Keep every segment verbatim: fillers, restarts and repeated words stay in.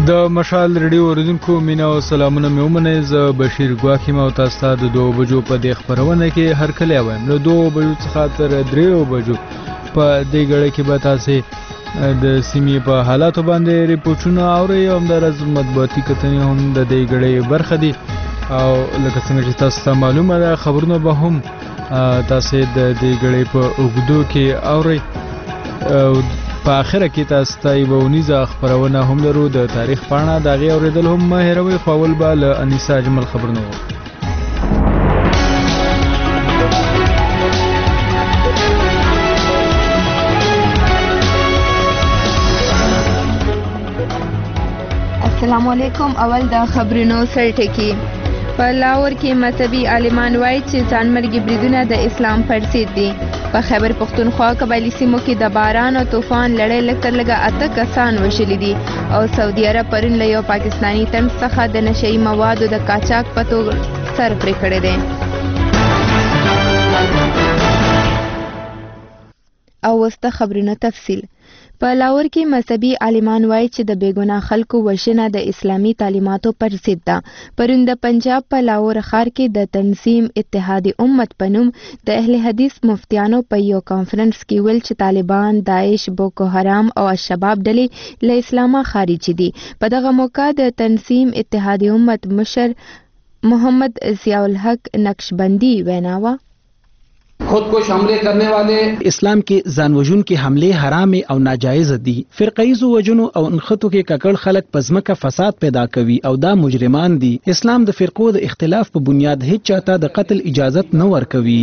د مشال ریډیو اوریدونکو مینا او سلامونه مې ومنئ. زه بشیر ګواکې یم او تاسو ته د دوه بجو په دې خپرونه کې هرکلی وایم. له دوه بجو څخه تر دریو بجو په دې ګړۍ کې به تاسې د سیمې په حالاتو باندې ریپورټونه اورئ او همداراز مطبوعاتي کتنې هم د دې ګړۍ برخه دي. او لکه څنګه چې تاسو ته معلومه ده خبرونه به هم تاسې د دې ګړۍ په اوږدو کې اورئ. په آخره کې تاسو ته یوه اونیزه خپرونه هم لرو د تاریخ پاڼه، د هغې اورېدل هم مه هېروئ. خو اول به له انیسا اجمل خبرونه وو. السلام علیکم. اول د خبرونو سرټکی. په لاهور کې مذهبي عالمان وایي چې ځانمرګي بریدونه د اسلام پر ضد دي. په خیبر پښتونخوا قبایلي سیمو کې د باران او طوفان لړۍ لږ تر لږه اته کسان وژلي دي او سعودي عرب پرون له یو پاکستاني تن څخه د نشهیي موادو د قاچاق په توګه سر پرې کړی دی. او اوس د خبرونو تفصیل. په لاهور کې مذهبي عالمان وایي چې د بېګناه خلکو وژنه د اسلامي تعلیماتو پر ضد ده. پرون د پنجاب په لاهور ښار کې د تنظیم اتحاد امت په نوم د اهل حدیث مفتیانو په یو کانفرنس کې ویل چې طالبان، داعش، بوکو حرام او الشباب ډلې له اسلامه خارج دي. په دغه موقع د تنظیم اتحاد امت مشر محمد ضیاء الحق نقشبندی وینا خودکش حمله کرنے والے اسلام کې ځانوژن کې حمله حرام او ناجایز دي. فرقایزو وجنو او انخطو کې ککړ خلک په ځمکه فساد پیدا کوي او دا مجرمان دي. اسلام د فرقو د اختلاف په بنیاد هیڅ چاته د قتل اجازت نه ورکوي.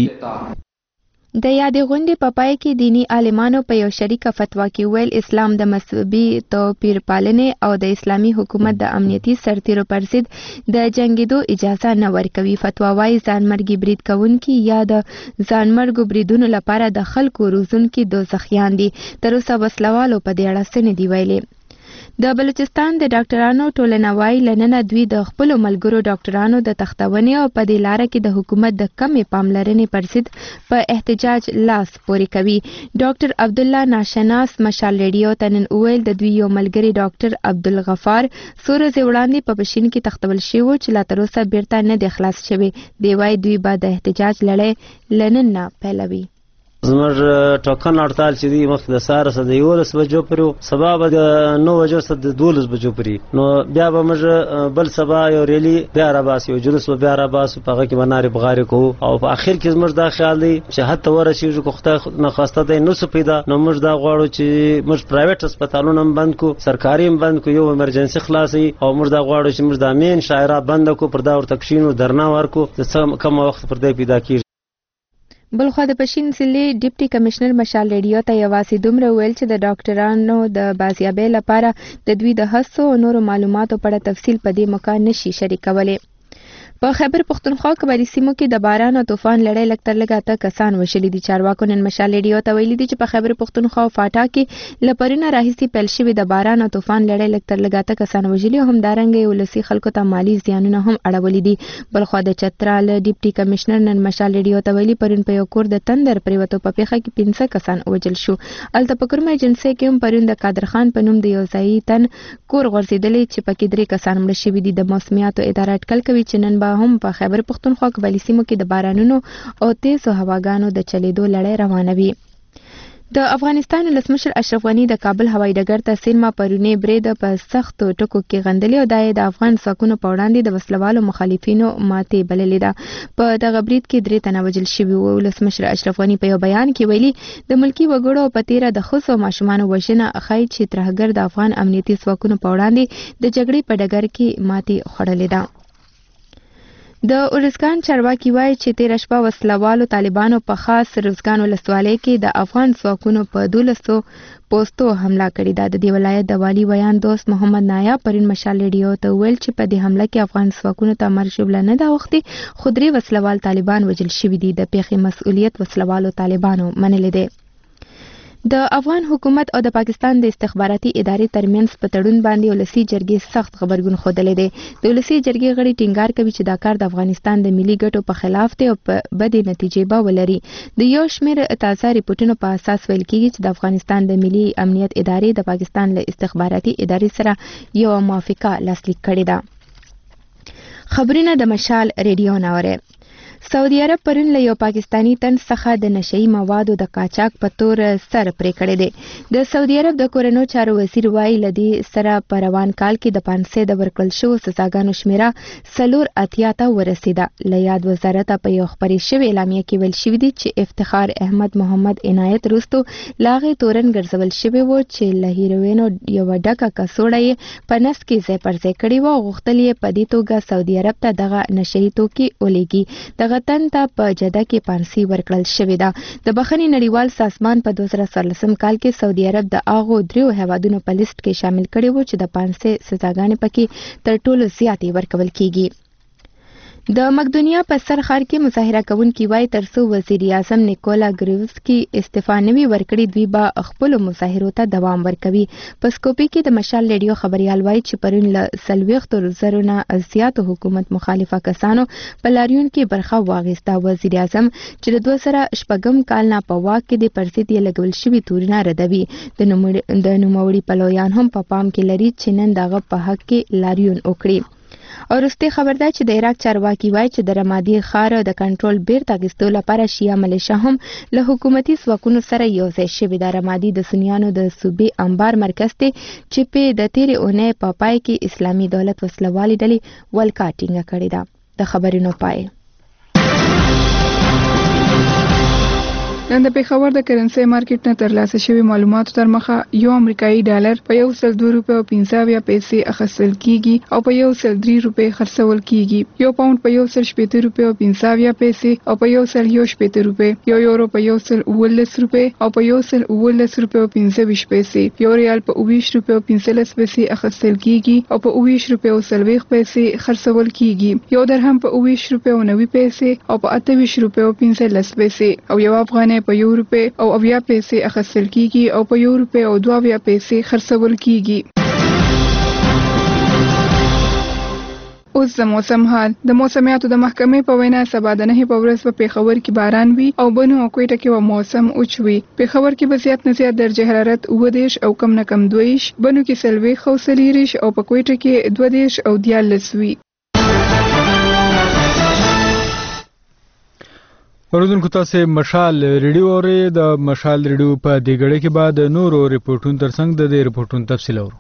د یادې غونډې په پای کې دینی عالمانو په یو شریکه فتوا کې ویل اسلام د مذهبي توپیر پالنې او د اسلامي حکومت د امنیتي سرتیرو پر ضد د جنګېدو اجازه نه ورکوي. فتوا وایي ځانمرګي برید کوونکي یا د ځانمرګو بریدونو لپاره د خلکو روزونکي دوزخیان دي. تر اوسه وسلوالو په دې اړه څه نه دي ویلي. د بلوچستان د ډاکټرانو ټولنه وایي لننه دوی د خپلو ملګرو ډاکټرانو د تختونې او په دې لاره کې د حکومت د کمې پاملرنې پر ضد په احتجاج لاس پورې کوي. ډاکټر عبدالله ناشناس مشال ریډیو ته نن وویل د دوی یو ملګري ډاکټر عبدالغفار څو ورځې وړاندې په پشین کې تختول شوی و چې لا تر اوسه بیرته نه دی خلاص شوی. دی وایي دوی به د احتجاج لړۍ لنن نه پیلوي. زموږ ټاکنه هړتال چې دی مخکې د سهاره څخه د یولس بجو پورې و، سبا به د نو بجو څخه د دولس بجو پورې. نو بیا به موږ بل سبا یو ریلي بیا راباسو، یو جلوس به بیا راباسو، په هغه کې به نارې بغارې کوو. او په اخر کې زموږ دا خیال دی چې حتی ورسېږو که خدای ناخواسته دی نو څه پیدا، نو موږ دا غواړو چې موږ پرایویټ هسپتالونه هم بند کړو، سرکاري هم بند کړو، یو ایمرجنسي خلاصوي. او موږ دا غواړو چې موږ د مین شاعرات بند کړو، پر دا ورته کښینو، درنا ورکړو، د څه کم وخت پر دی پیدا کېږي. بلخوا د پشین ضلع ډیپټي کمشنر مشال ریډیو ته یوازې دومره ویل چې د ډاکټرانو د بازیابۍ لپاره د دوی د هڅو او نورو معلوماتو په اړه تفصیل په دې موقع نشي شریکولی. په خیبر پښتونخوا قبایلي سیمو کې د باران او طوفان لړۍ لږ تر لږه اته کسان وژلي دي. چارواکو نن مشال ریډیو ته ویلي دي چې په خیبر پښتونخوا او فاټا کې له پرونه راهیسې پیل شوې د باران او طوفان لړۍ لږ تر لږه اته کسان وژلي او همدارنګه یې ولسي خلکو ته مالي زیانونه هم اړولي دي. بلخوا د چترال ډیپټي کمشنر نن مشال ریډیو ته ویلي پرون په یو کور د تندر پریوتو په پیښه کې پنځه کسان وژل شو. هلته په کومه ایجنسۍ کې هم پرون د قادر خان په نوم د یو ځایي تن کور غورځېدلی چې پکې درې کسان مړه شوي دي. د موسمیاتو اداره اټکل کوي چې نن به هم په خیبر پښتونخوا قبایلي سیمو کې د بارانونو او تیزو هواګانو د چلیدو لړۍ روانه وي. د افغانستان ولسمشر اشرف غني د کابل هوایي ډګر ته څیرمه پرونی برید په سختو ټکو کې غندلې او دا یې د افغان ځواکونو په وړاندې د وسلوالو مخالفینو ماتې بللې ده. په دغه برید کې درې تنه وژل شوي وو. ولسمشر اشرف غني په یو بیان کې ویلي د ملکي وګړو په تیره د ښځو او ماشومانو وژنه ښایي چې ترهګر د افغان امنیتي ځواکونو په وړاندې د جګړې په ډګر کې ماتې خوړلې ده. د ارزګان چارواکي وایي چې تېره شپه وسلوالو طالبانو په خاص روزګان ولسوالۍ کې د افغان ځواکونو په دولسو پوستو حمله کړې ده. د دې ولایت د والي ویان دوست محمد نایاب پرون مشال ریډیو ته وویل چې په دې حمله کې افغان ځواکونو ته مرګ ژوبله نه ده اوښتې، خو درې وسلوال طالبان وژل شوي دي. د پیښې مسؤلیت وسلوالو طالبانو منلی دی. د افغان حکومت او د پاکستان د استخباراتي ادارې ترمنځ په تړون باندې ولسی جرګې سخت خبرګون ښودلی دی. د ولسی جرګې غړي ټینګار کوي چې دا کار د افغانستان د ملي ګټو په خلاف دی او په بدې نتیجې به ولري. د یو شمېر تازه ریپورټونو په اساس ویل کیږي چې د افغانستان د ملي امنیت ادارې د پاکستان له استخباراتي ادارې سره یو موافقه لاسلیک کړې ده. خبرونه د مشال ریډیو ناوره. سعودي عرب پرون له یو پاکستانی تن څخه د نشئی موادو د قاچاق په تور سر پرې کړی دی. د سعودي عرب د کورنو چارو وزیر وایي له دې سره په روان کال کې د پانسې د ورکړل شوو سزاګانو شمیره څلور اتیا ته ورسېده. له یاد وزارته په یو خپرې شوې اعلامیه کې ویل شوي دي چې افتخار احمد محمد عنایت وروستو له هغې تورن ګرځول شوی و چې له هیروینو یوه ډکه کڅوړه یې په نس کې ځای پر ځای کړې وه او غوښتل یې په دې توګه سعودي عرب ته دغه نشئی توکي ولېږي. دغه تن ته په جده کې پانسي ورکړل شوې ده. د بخښنې نړیوال سازمان په دوه زره څوارلسم کال کې سعودي عرب د هغو دریو هیوادونو په لیست کې شامل کړی و چې د پانسي سزاګانې پکې تر ټولو زیاتې ورکول کیږي. د مقدونیا په سر ښار کې مظاهره کوونکي وایي ترڅو وزیر اعظم نیکولا ګریوسکي استعفا نه وي ورکړي دوی به خپلو مظاهرو ته دوام ورکوي. په سکوپي کې د مشال ریډیو خبریال وایي چې پرون له څلوېښتو زرو نه زیاتو حکومت مخالفه کسانو په لاریون کې برخه واخیسته. وزیر اعظم چې د دوه زره شپږم کال نه په واک کې د پر ضد یې لګول شوي تورونه ردوي. د نوموړي پلویان هم په پام کې لري چې نن د هغه په حق کې لاریون وکړي. او وروستي خبر ده چې د عراق چارواکي وایي چې د رمادي ښار د کنټرول بیرته اخیستو لپاره شیعه ملیشه هم له حکومتي ځواکونو سره یو ځای شوې ده. رمادي د سنیانو د صوبې انبار مرکز دی چې په د تیرې اونۍ په پای کې اسلامي دولت وسلوالې ډلې ولکه ټینګه کړې ده. د خبرونو پای. نن د پېښور د کرنسۍ مارکیټ نه ترلاسه شوي معلوماتو تر مخه یو امریکایي ډالر په یو سل دوه روپۍ او پنځه اویا پیسې اخیستل کیږي او په یو سل درې روپۍ خرڅول کیږي. یو پاونډ په یو سل شپېته روپۍ او پنځه اویا پیسې او په یو سل یو شپېته روپۍ، یو یورو په یو سل اوولس روپۍ او په یو سل اوولس روپۍ او پنځه ویشت پیسې، یو ریال په اوویشت روپۍ او پنځلس پیسې اخیستل کیږي او په اوویشت روپۍ او څلوېښت پیسې خرڅول کیږي. یو درهم په اوویشت روپۍ او نوي پیسې او په اته ویشت روپۍ او پنځلس پیسې او یو افغانۍ په یو روپۍ او اویا پیسې اخیستل کیږي او په یو روپۍ او دوه اویا پیسې خرڅول کیږي. اوس د موسم حال. د موسمیاتو د محکمې په وینا سبا د نهې په ورځ په پېښور کې باران وي او بنو او کوټه کې به موسم اوچ وي. پېښور کې به زیات نه زیات درجه حرارت اووه دېرش او کم نه کم دوه ویشت، بنو کې څلوېښت او څلېرویشت او په کوټه کې دوه دېرش او دیارلس وي. اوریدونکو تاسو مشال ریډیو اورئ. د مشال ریډیو په دې غړي کې بعد نورو ریپورتونو ترڅنګ د دې ریپورتونو تفصیل اورو.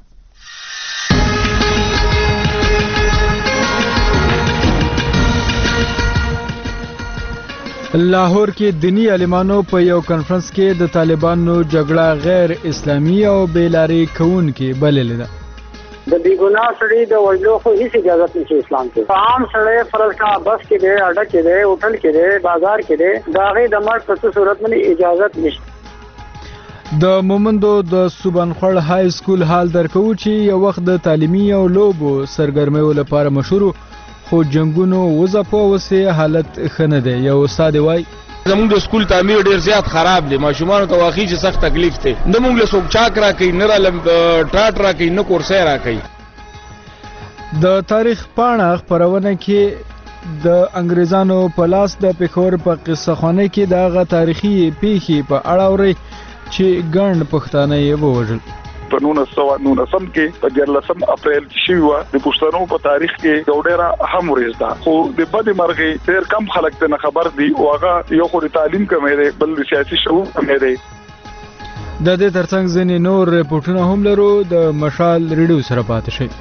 لاهور کې دینی عالمانو په یو کانفرنس کې د طالبانو جګړه غیر اسلامي او بیلارې کوونکې بللې ده. د بیګناه سړي د وژلو خو هیڅ اجازت نشي اسلام کې. عام سړی فرض کا بس کې دی، اډه کې دی، هوټل کې دی، بازار کې دی، دا غي د مرګ په صورت باندې اجازت نشته. د مومندو د سوبانخړ های سکول حال درکو چې یو وخت د تعلیمي او لوبو سرګرمیو لپاره مشهور خو جنگونو وځپو وسه حالت خنه دی. یو استاد وای زموږ د سکول تعمیر ډیر زیات خراب دی، ماشومان ته واقعي چې سخت تکلیف دی. نه موږ له څوک چاک را کوي، نه را ټاټ را کوي، نه کورسۍ را کوي. د تاریخ پاڼه خپرونه کې د انګریزانو په لاس د پېښور په قصه خانه کې دغه تاریخي پیښې په اړه اوري چې ګڼ پښتانه یې ووژل. په نولس سوه نولسم کې په دیارلسم اپریل کې شوې وه. د پښتنو په تاریخ کې یو ډېره اهم ورځ ده، خو د بدې مرغۍ ډېر کم خلک ترې خبر دي او هغه یو خو د تعلیم کمی دی، بل د سیاسي شعور کمی دی. د دې ترڅنګ ځینې نور ریپورټونه هم لرو. د مشال ریډیو سره پاتې شئ.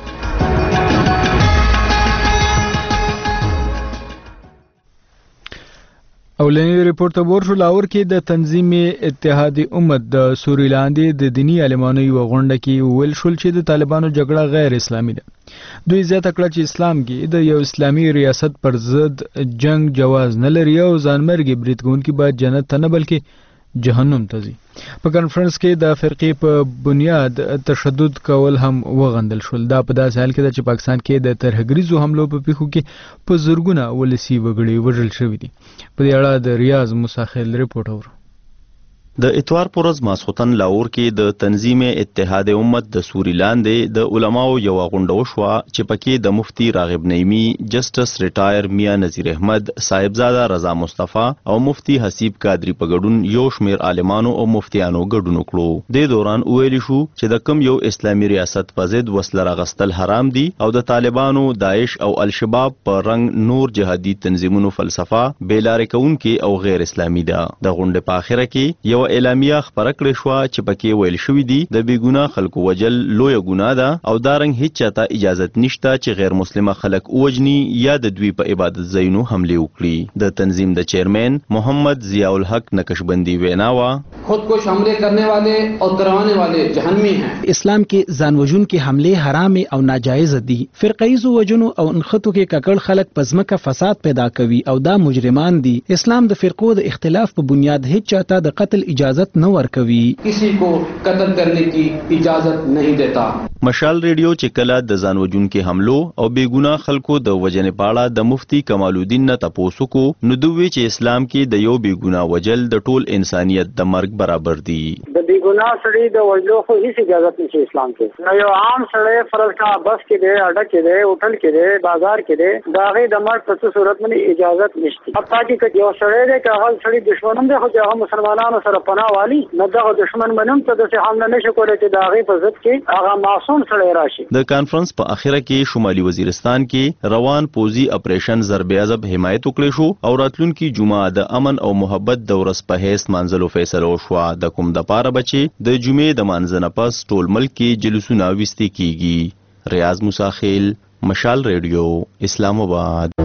اولنی ریپورت ورشو لاهور کې د تنظیم اتحاد امت د سوري لاندې د دینی عالمانو یو غونډه کې ویل شول چې د طالبانو جګړه غیر اسلامي ده. دوی زیاته کړه چې اسلام کې د یو اسلامي ریاست پر ضد جنگ جواز نه لري او ځانمرګي برید کوونکي باید جنت ته نه بلکې جهنم ته ځي. په کانفرنس کې د فرقې په بنیاد تشدد کول هم وغندل شول. دا په داسې حال کې ده چې پاکستان کې د ترهګریزو حملو په پیښو کې په زرګونه ولسي وګړي وژل شوي دي. په دې اړه د ریاض مساخیل ریپورت اورو. د اتوار پورز ماسختن لاور کې د تنظیم اتحاد امت د سوري لاندې د علماو یو غونډه وشوه چې پکې د مفتی راغب نعیمی، جسټس ریټایر میاں نذیر احمد، صاحبزاده رضا مصطفی او مفتی حسیب قادری په ګډون یو شمیر عالمانو او مفتیانو ګډون وکړو. د دوران ویل شو چې د کم یو اسلامي ریاست په ضد وسله راغستل حرام دي او د طالبانو، داعش او الشباب په رنګ نور جهادي تنظیمونو فلسفه بیلارې کوونکې او غیر اسلامي ده. د غونډې په اخره کې یو اعلامیه خپره کړې شوه چې پکې ویل شوي دي د بې ګناه خلکو وجل لویه ګناه ده او دا رنګ هیڅ چاته اجازت نشته چې غیر مسلمه خلک ووجني یا د دوی په عبادت ځایونو حملې وکړي. د تنظیم د چیرمین محمد ضیاء الحق نقشبندی وینا وا خودکش حمله کرنے والے اور کروانے والے جہنمی ہیں. اسلام کې ځان وژونکي حملې حرام او ناجایز دي. فرقیزو وجنو او انخطو کې ککړ خلک پزمکه فساد پیدا کوي او دا مجرمان دي. اسلام د فرقو د اختلاف په بنیاد هیڅ چاته د قتل اجازت نه ورکوي. کسی کو قتل کرنے کی اجازت نہیں دیتا. مشال ریډیو چې کله د ځان وژونکو حملو او بې ګناه خلکو د وجنې پاړه د مفتی کمال الدین نه تاسو کو نو دوی چې اسلام کې د یو بې ګناه وجل د ټول انسانیت د مرګ برابر دي. د بې ګناه سړي د وجلو خو هیڅ اجازت نشي اسلام کې. نو یو عام سړی فرض کا بس کې دی، اډه کې دی، هوټل کې دی، بازار کې دی، دا غي د مرګ په صورت باندې اجازت نشته. حتی چې یو سړی دی که هغه سړی دشمن دی خو هغه مسلمانانو سره پناه والی نه دغه دشمن منم ته د څه حمله نشي کولای چې دا غي په ضد کې هغه معصوم سړی راشي. د کانفرنس په اخره کې شمالي وزیرستان کې روان پوزي اپریشن ضرب عضب حمایت وکړي شو او راتلونکي جمعه د امن او محبت د ورځ په هیڅ منځلو فیصله وشوه. د کوم د پاره بچي د جمعې د مانځنه پس ټول ملک کې جلوسونه وستي کیږي. ریاض موساخیل، مشال ریډیو، اسلام آباد.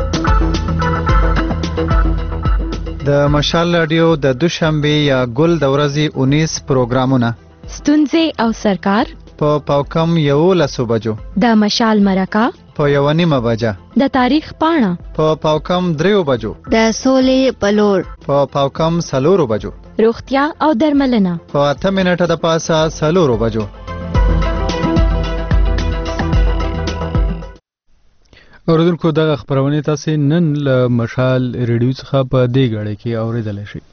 د مشال رادیو د دوشنبه یا ګل د ورځې انیس پروګرامونه ستونزې او سرکار په پاوکم یو لسو بجو، د مشال مرکه په یو نیمه بجه، د تاریخ پاڼه په پاوکم دریو بجو، د سولې پلور په پاوکم سلورو بجو، روغتیا او درملنه په اته منټه د پاسه سلورو بجو. اوریدونکو دغه خبرونه تاسو نن له مشال ریډیو څخه په دې غړې کې اوریدل شي.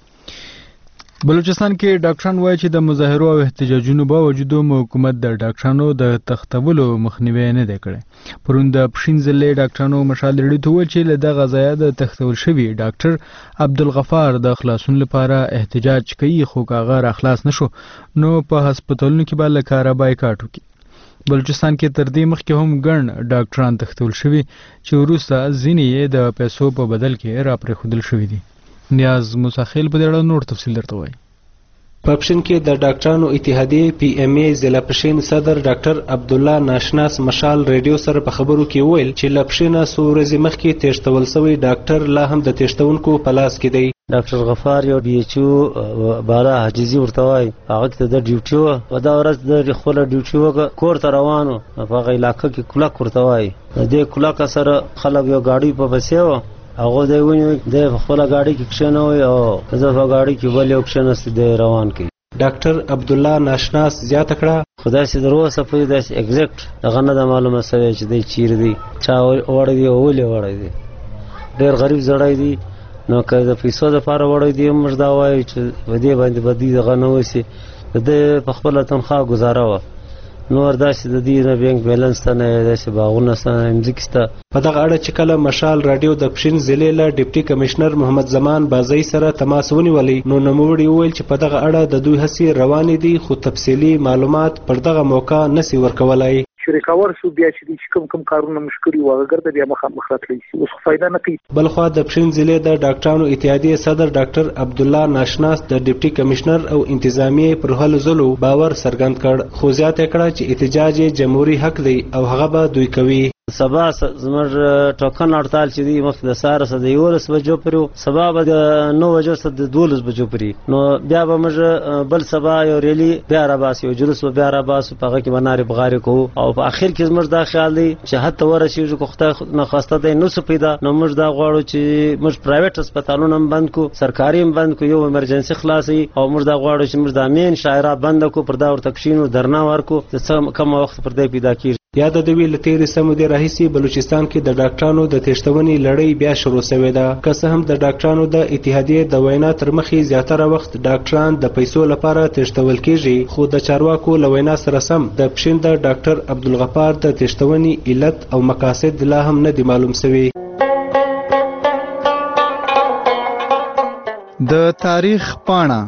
بلوچستان کې ډاکټران وایي چې د مظاهرو او احتجاجونو باوجود حکومت د ډاکټرانو د تختولو مخنیوي نه دی کړی. پرون د پښین ضلع ډاکټرانو مشال ریډیو ته وویل چې له دغه ځایه د تختول شوي ډاکټر عبدالغفار د خلاصون لپاره احتجاج کوي خو که هغه راخلاص نشو نو په هسپتالونو کې به له کاره بایکاټ وکړي. بلوچستان کې تر دې مخکې هم ګڼ ډاکټران تختول شوي چې وروسته ځینې یې د پیسو په بدل کې راپرېښودل شوي دي. نیاز موساخیل په دې اړه نور تفصیل درته وایي. په پښین کې د ډاکټرانو اتحادیې پی ایم ای ضلع پښین صدر ډاکټر عبدالله ناشناس مشال ریډیو سره په خبرو کې وویل چې له پښینه څو ورځې مخکې تېښتول شوی ډاکټر لا هم د تېښتونکو په لاس کې دی. ډاکټر غفار یو بي ایچ او بالا حاجزي ورته وایي، هغه ته د ډیوټي وه په دا ورځ د خپله ډیوټي وکړه کور ته روان و. په هغه علاقه کې کلک ورته وایي. د دې کلکه سره خلک یو ګاډۍ په پسې وه، هغه دی ونیوی دی په خپله ګاډۍ کې کښېنوی او زه په ګاډۍ کې بل یو کښېنستی دی روان کړي. ډاکټر عبدالله ناشناس زیاته کړه خو داسې در اوسه پورې داسې اګزیکټ دغه نه ده معلومه سوی چې دی چیرې دی، چا وړی دی او ولې وړی دی. ډېر غریب زړی دی، نو که د پیسو دپاره وړی دی موږ دا وایو چې په دې باندې به دوی دغه نه وسي. د ده په خپله تنخواه ګزاره وه، نور داسې د دې نه بینک بیلنس ته نه داسې باغونه شته نه مځکې شته. په دغه اړه چې کله مشال راډیو د پښین ضلع له ډیپټي کمشنر محمد زمان بازۍ سره تماس ونیولی نو نوموړي وویل چې په دغه اړه د دوی هڅې روانې دي خو تفصیلي معلومات پر دغه موقع نسي ورکولای. شریکاور شو بیا چې کوم کوم کارونه مشکل وو هغه ګرځي بیا مخامخ راتلی شي اوس فائدہ نه کوي. بلخوا د پښین ضلع د ډاکټرانو اتحادیې صدر ډاکټر عبدالله ناشناس د ډیپټي کمشنر او انتظامیې پر هلو ځلو باور څرګند کړ خو زیاته کړه چې احتجاج جمهوریت حق دی او هغه به دوی کوي. سبا زموږ ټاکن هړتال چې دی مخکې د سهار څخه د یولس بجو پورې، سبا به د نو بجو څخه د دولس بجو پورې، نو بیا به موږ بل سبا یو ریلي بیا راباسو، یو جلوس به بیا راباسو، په هغه کې به نارې بغارې کوو او په اخر کې زموږ دا خیال دی چې حتی ورسېږو که خدای ناخواسته دی نو څه پیدا نو موږ دا غواړو چې موږ پرایویټ هسپتالونه هم بند کړو، سرکاري هم بند کړو، یو ایمرجنسي خلاصوي او موږ دا غواړو چې موږ دا مین شاعرات بنده کړو، پر دا ورته کښېنو، درنا ورکړو چې څه کم وخت پر دی پیدا کېږي. یا د دوی له تیرې سمودې راهیسې بلوچستان کې د ډاکټرانو د تېښتونې لړۍ بیا شروع شوې ده. که څه هم د ډاکټرانو د اتحادیې د وینا تر مخې زیاتره وخت ډاکټران د پیسو لپاره تېښتول کېږي، خو د چارواکو له وینا سره سم د پښین د ډاکټر عبدالغفار د تېښتونې علت او مقاصد لا هم نه دي معلوم شوي. د تاریخ پاڼه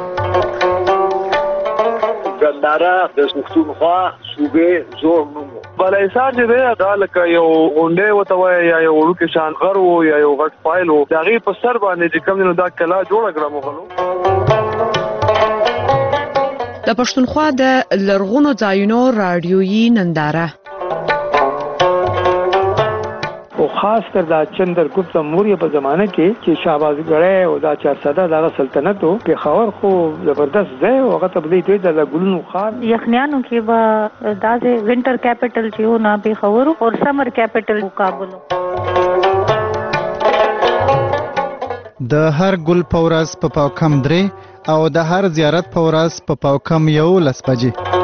ګنداره د پښتونخوا صوبې زوړ نوم بلایسار چې دی دا لکه یو غونډۍ ورته وایي یا یو وړوکی شان غر و یا یو غټ فایل و، د هغې په سر باندې چې کوم دی نو دا کلا جوړه کړه مغلو. د پښتونخوا د لرغونو ځایونو راډیویي ننداره او خاص کر دا چندرګپت موریه په زمانه کې چې شهبازګړی او دا چارسده دغه سلطنت و پېښور خو زبردست ځای و، هغه ته به دوی د ګلونو ښار یخنیانو کې به داسې وینټر کیپټل چې و نه پېښور او سمر کیپټل کابل. د هر ګل په ورځ په پاو کم درې او د هر زیارت په ورځ په پاو کم یولس بجې.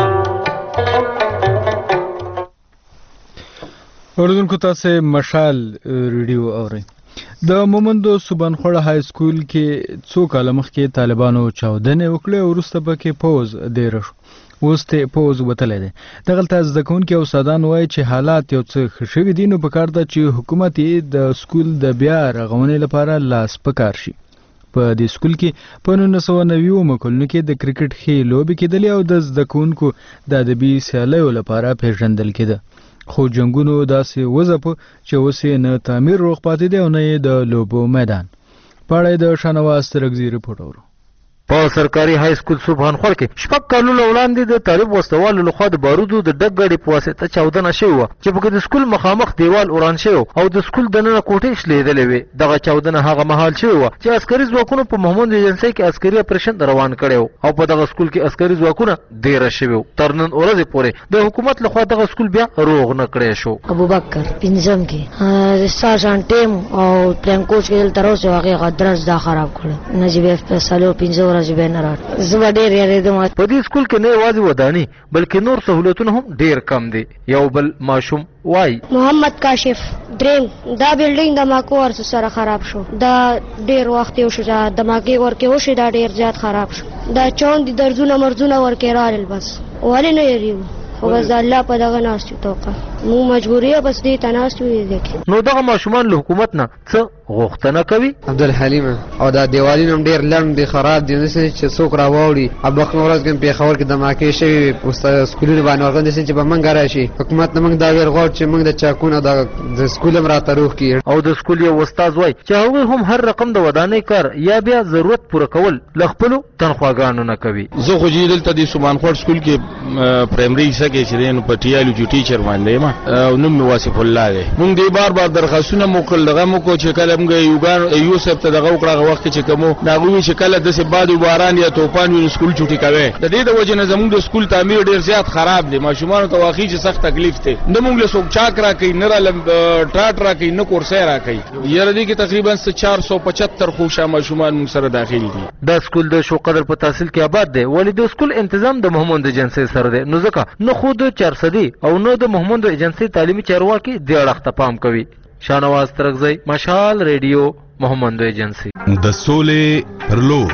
اوریدونکو تاسو مشال ریډیو اورئ. د مومندو سبانخوړه های سکول کې څو کاله مخکې طالبانو چاودنې وکړې او وروسته پکې پوز دیر شو. اوس ته پوز وتلی دی. دغلته زده کوونکي او استادان وایي چې حالات یو څه ښه شوي دي، نو پکار ده چې حکومت یې د سکول د بیا رغونې لپاره لاس پکار شي. په دې سکول کې په نولس سوه نوي کلونو کې د کرکټ ښې لوبې کېدلې او د زده کوونکو د ادبي سیالیو لپاره پیژندل کېده، خو جنګونو داسې وځپه چې اوس یې نه تعمیر روغ پاتې دی او نه یې د لوبو میدان. په اړه یې د شاهنواز ترکزي رپورټ اورو. په سرکاري های سکول سبحانخور کې شپږ کالونه وړاندې د طالب وسوالو لخوا د بارودو د ډک ګاډي په واسطه چاودنه شوې وه چې پکې د سکول مخامخ دیوال وران شوی او د سکول دننه کوټې شلېدلې وې. دغه چاودنه هغه مهال شوې وه چې عسکري ځواکونو په محمود ایجنسۍ کې عسکري اپریشن روان کړی او په دغه سکول کې عسکري ځواکونه دیره شوي وو. تر نن ورځې پورې د حکومت لخوا دغه سکول بیا روغ نه کړی شو. ابوبکر پنځم کې سرجنټ ټیم او پلان کوچ کې دلته راوځي، هغې غدرس دا خراب کړی. نجیب فیصلو پنځه ورځې به نه راټ زه به ډېر یارېدم. په دې سکول کې نه یوازې وداني بلکې نور سهولتونه هم ډېر کم دي. یو بل ماشوم وایي محمد کاشف دریم دا بلډینګ د ماکو ورس سره خراب شو، دا ډېر وخت یو شو چې دماغي ورکې وشي، دا ډېر زیات خراب شو. دا چون دي درزونه مرزونه ورکې رالل بس ولې نه یریږو، خو بس د الله په دغه ناستو توقع مو مجبوریه بس دې ته ناستو یې. نو دغه ماشومان له حکومت نه څه غوښتنه کوي؟ عبدالحلیم او دا دیوالونه هم ډېر لنډ دي، خراب دي، داسې چې څوک راواوړي. اب وخت ورځ کې پېښور کې دماکې شوي وي سکولونه باندې ورغلي داسې چې به موږ راشي. حکومت نه موږ دا ویل غواړو چې موږ د چاکونه د سکول هم راته روغ کړي. او د سکول یو استاد وایي چې هغوی هم هر رقم د ودانۍ کار یا بیا ضرورت پوره کول له خپلو تنخواګانو نه کوي. زه خو چې دلته د سبحانخور سکول کې پرایمري حصه کې چې دی نو په ټیالو جو ټیچر باندې یم او نوم مې واصف الله دی. موږ دې بار بار درخواستونه مو کړل، دغه مو کو چې کله موږ یوګان یوسف ته دغه وکړه هغه وخت چې کومو ناغوي چې کله داسې باد او باران یا طوفان وي سکول چوټي کوي. د دې د وجې نه زموږ د سکول تعمیر ډېر زیات خراب دی. ماشومانو ته واقعي چې سخت تکلیف دی. نه موږ له څوک چاک راکوي، نه راله ټاټ راکوي، نه کورسۍ راکوي. یاره دې کې تقریبا چار سو پچهتر خوشا ماشومان موږ سره داخل دي. دا سکول د شوقدر په تحصیل کې آباد دی، ولې د سکول تنظیم د محمود ایجنسۍ سره دی، نو ځکه نه خو د چارسدي او نو د محمود ایجنسۍ تعلیمي چارواکي دې اړخ ته پام کوي. شاهنواز ترکزی، مشال ریډیو، محمد ایجنسی. د سولې پر لور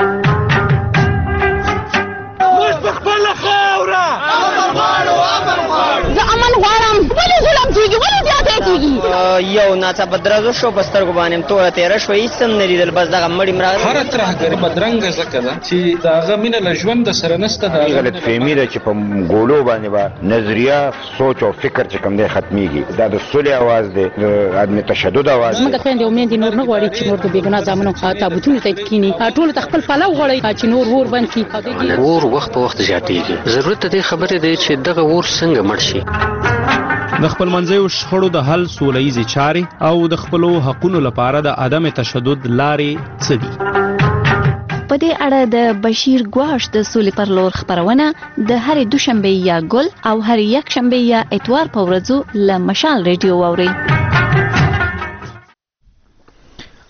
یو ناڅاپه درزو شو په سترګو باندې توره تېره شوه، هېڅ هم نه لیدل، بس دغه مړي مراغله. هره ترهګري بدرنګه ځکه ده چې د هغه مینه له ژونده سره نشته. د غلطفهمي ده چې په ګولو باندې به نظریه سوچ او فکر چې کوم دی ختمیږي. دا د سولې اواز دی، د عدم تشدد اواز دی. زموږ خویندې او میندې نور نه غواړي چې نور د بېګناه زامنو تابوتونو ته کښېني، ټولو ته خپل پلو غواړي چې نور اور بند کړي. اور وخت په وخت زیاتېږي. ضرورت د دې خبرې دی چې دغه اور څنګه مړ شي. د خپل منځیو شخړو د حل سوله ییزې چارې او د خپلو حقونو لپاره د عدم تشدد لارې څه دي؟ په دې اړه د بشیر ګواش د سولې پر لور خپرونه د هرې دوشنبه یا ګل او هرې یکشنبه یا اتوار په ورځو له مشال ریډیو واورئ.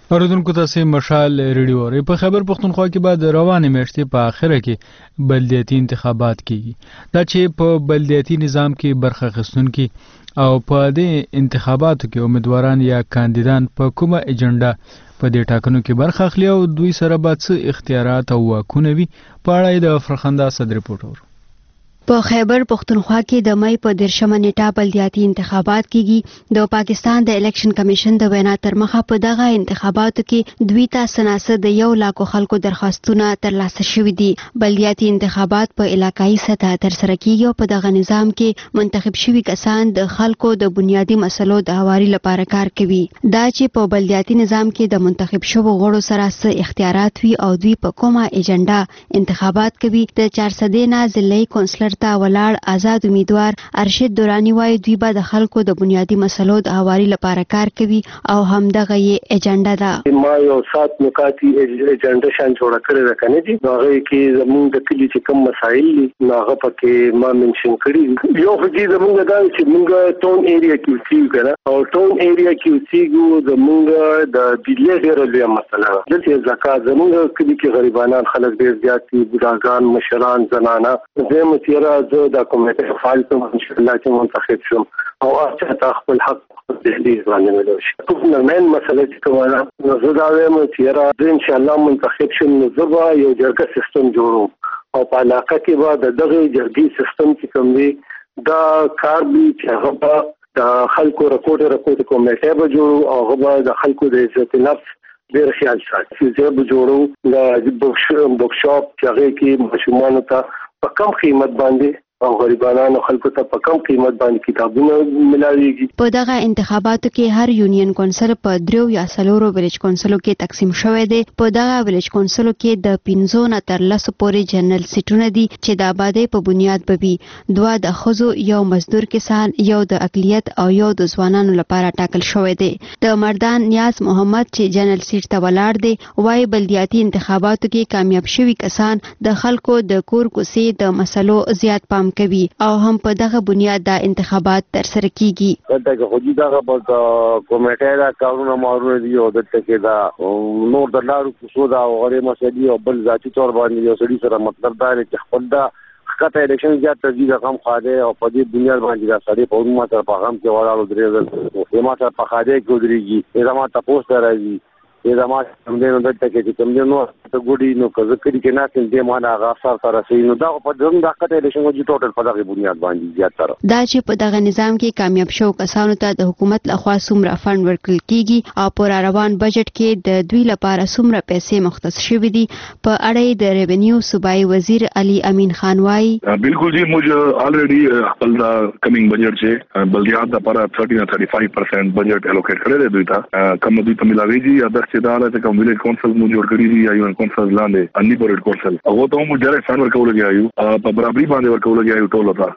اوریدونکو تاسو مشال ریډیو اورئ. په خیبر پښتونخوا کې بعد روانې میاشتې په اخره کې بلدیاتي انتخابات کیږي. دا چې په بلدیاتي نظام کې برخه اخیستونکي او په دې انتخاباتو کې امیدواران یا کاندیدان په کومه ایجنډا په دې ټاکنو کې برخه اخلي او دوی سره به څه اختیارات او واکونه وي، په اړه د فرخنده صد رپورټ اورو. په خیبر پښتونخوا کې د مې په دیرشمه نیټه بلدیاتي انتخابات کیږي. د پاکستان د الیکشن کمیشن د وینا تر مخه په دغه انتخاباتو کې دوی ته سناسه د یو لاکو خلکو درخواستونه ترلاسه شوي دي. بلدیاتي انتخابات په علاقايي سطح ترسره کیږي او په دغه نظام کې منتخب شوي کسان د خلکو د بنیادی مسلو د هواري لپاره کار کوي. دا چې په بلدیاتي نظام کې د منتخب شوو غړو سره څه اختیارات وي او دوی په کومه ایجنډا انتخابات کوي، د چارسدې نه ضلعي کونسلر ته ولاړ آزاد امیدوار ارشد دورانی وایي دوی به د خلکو د بنیادی مسلو د هواري لپاره کار کوي او همدغه یې ایجنډا ده. ما یو سات نکاتی ایجنډا شان جوړ کړی ده کنه دي. هغه کې زموږ د کلی چې کوم مسایل دي هغه پکې ما منشن کړی. یو خو دې زموږ دا چې موږ ټاون ایریا کې اوسېږو کنه او ټاون ایریا کې اوسېږو زموږ د بجلی ډېره لویه مسله ده. دلته زکات زموږ کلی کې غریبانان خلک ډېر زیات دي، بوډاګان، مشران، زنانه. زه متیرا زه د کمیټې فعال کوم ان شاء الله چې منتخب شم او اته خپل حق تحلیل باندې ملو شي. کومه من مسله چې کومه نو زه دا وایم چې را ان شاء الله منتخب شم نو زه یو جرګه سیستم جوړوم او په علاقه کې به د دغه جرګې سیستم چې کوم دی دا کار به چې هغه د خلکو رکوټ رکوټ کمیټه به جوړو او هغه د خلکو د عزت نفس ډېر خیال ساتي. چې به جوړو د بوک شاپ چې هغه کې ماشومان ته په کم قیمت باندې او غریبانو خلکو ته په کم قیمت باندې کتابونه ملاويږي. په دغه انتخاباتو کې هر یونین کونسل په دریو یا څلورو ویلیج کونسلو کې تقسیم شوی دی. په دغه ویلیج کونسلو کې د پنځو نه تر لسو پورې جنرال سیټونه دي چې د آبادی په بنیاد به وي. دوه د ښځو، یو مزدور کسان، یو د اقلیت او یو د ځوانانو لپاره ټاکل شوی دی. د مردان نیاز محمد چې جنرال سیټ ته ولاړ دی وايي بلدیاتي انتخاباتو کې کامیاب شوي کسان د خلکو د کور کوڅې د مسلو زیات پام کوي او هم په دغه بنیاد د انتخابات تر سره کیږي. دغه خو دې دغه په کمیټه دا کارونه مارونه دي او دلته کې دا نور د لارو کوڅو دا غوړې مسلې او بل ذاتي تور باندې یو سړي سره مطلب دا چې خپل دا خاطر الیکشن زیات ترجیح رقم خاده او په دې بنیاد باندې دا سړي په عموما تر پیغام کې ولاړو درې ځل ما تر په خاده کې ودرېږي دا ما تاسو ته راځي دا ما څنګه نو دلته کې چې کوم نو ته ګوډي نو کزه کړي کې نه چې دې ما نه غاصر سره سي نو دا په دغه د خاطر الیکشن وجه ټوټل په دغه بنیاد باندې زیات تر دا چې په دغه نظام کې کامیاب شو کسانو ته د حکومت لخوا څومره فند ورکړل کیږي او پر روان بجټ کې د دوی لپاره څومره پیسې مختص شوې دي په اړه د ریونیو صوبایي وزیر علي امین خان وايي بالکل جی موږ الریډي خپل کمینګ بجټ چې بلدیات لپاره thirty to thirty-five percent بجټ الوکیټ کړی دی دوی ته کوم دوی ته ملاويږي یا د څه ته کوم ویلیج کونسل مو جوړ کړی دی یا یو کونسل لاندې اني پورټ کونسل هغه ته مو ډایرکټ فند ورکول کیږي په برابرۍ باندې ورکول کیږي ټول ته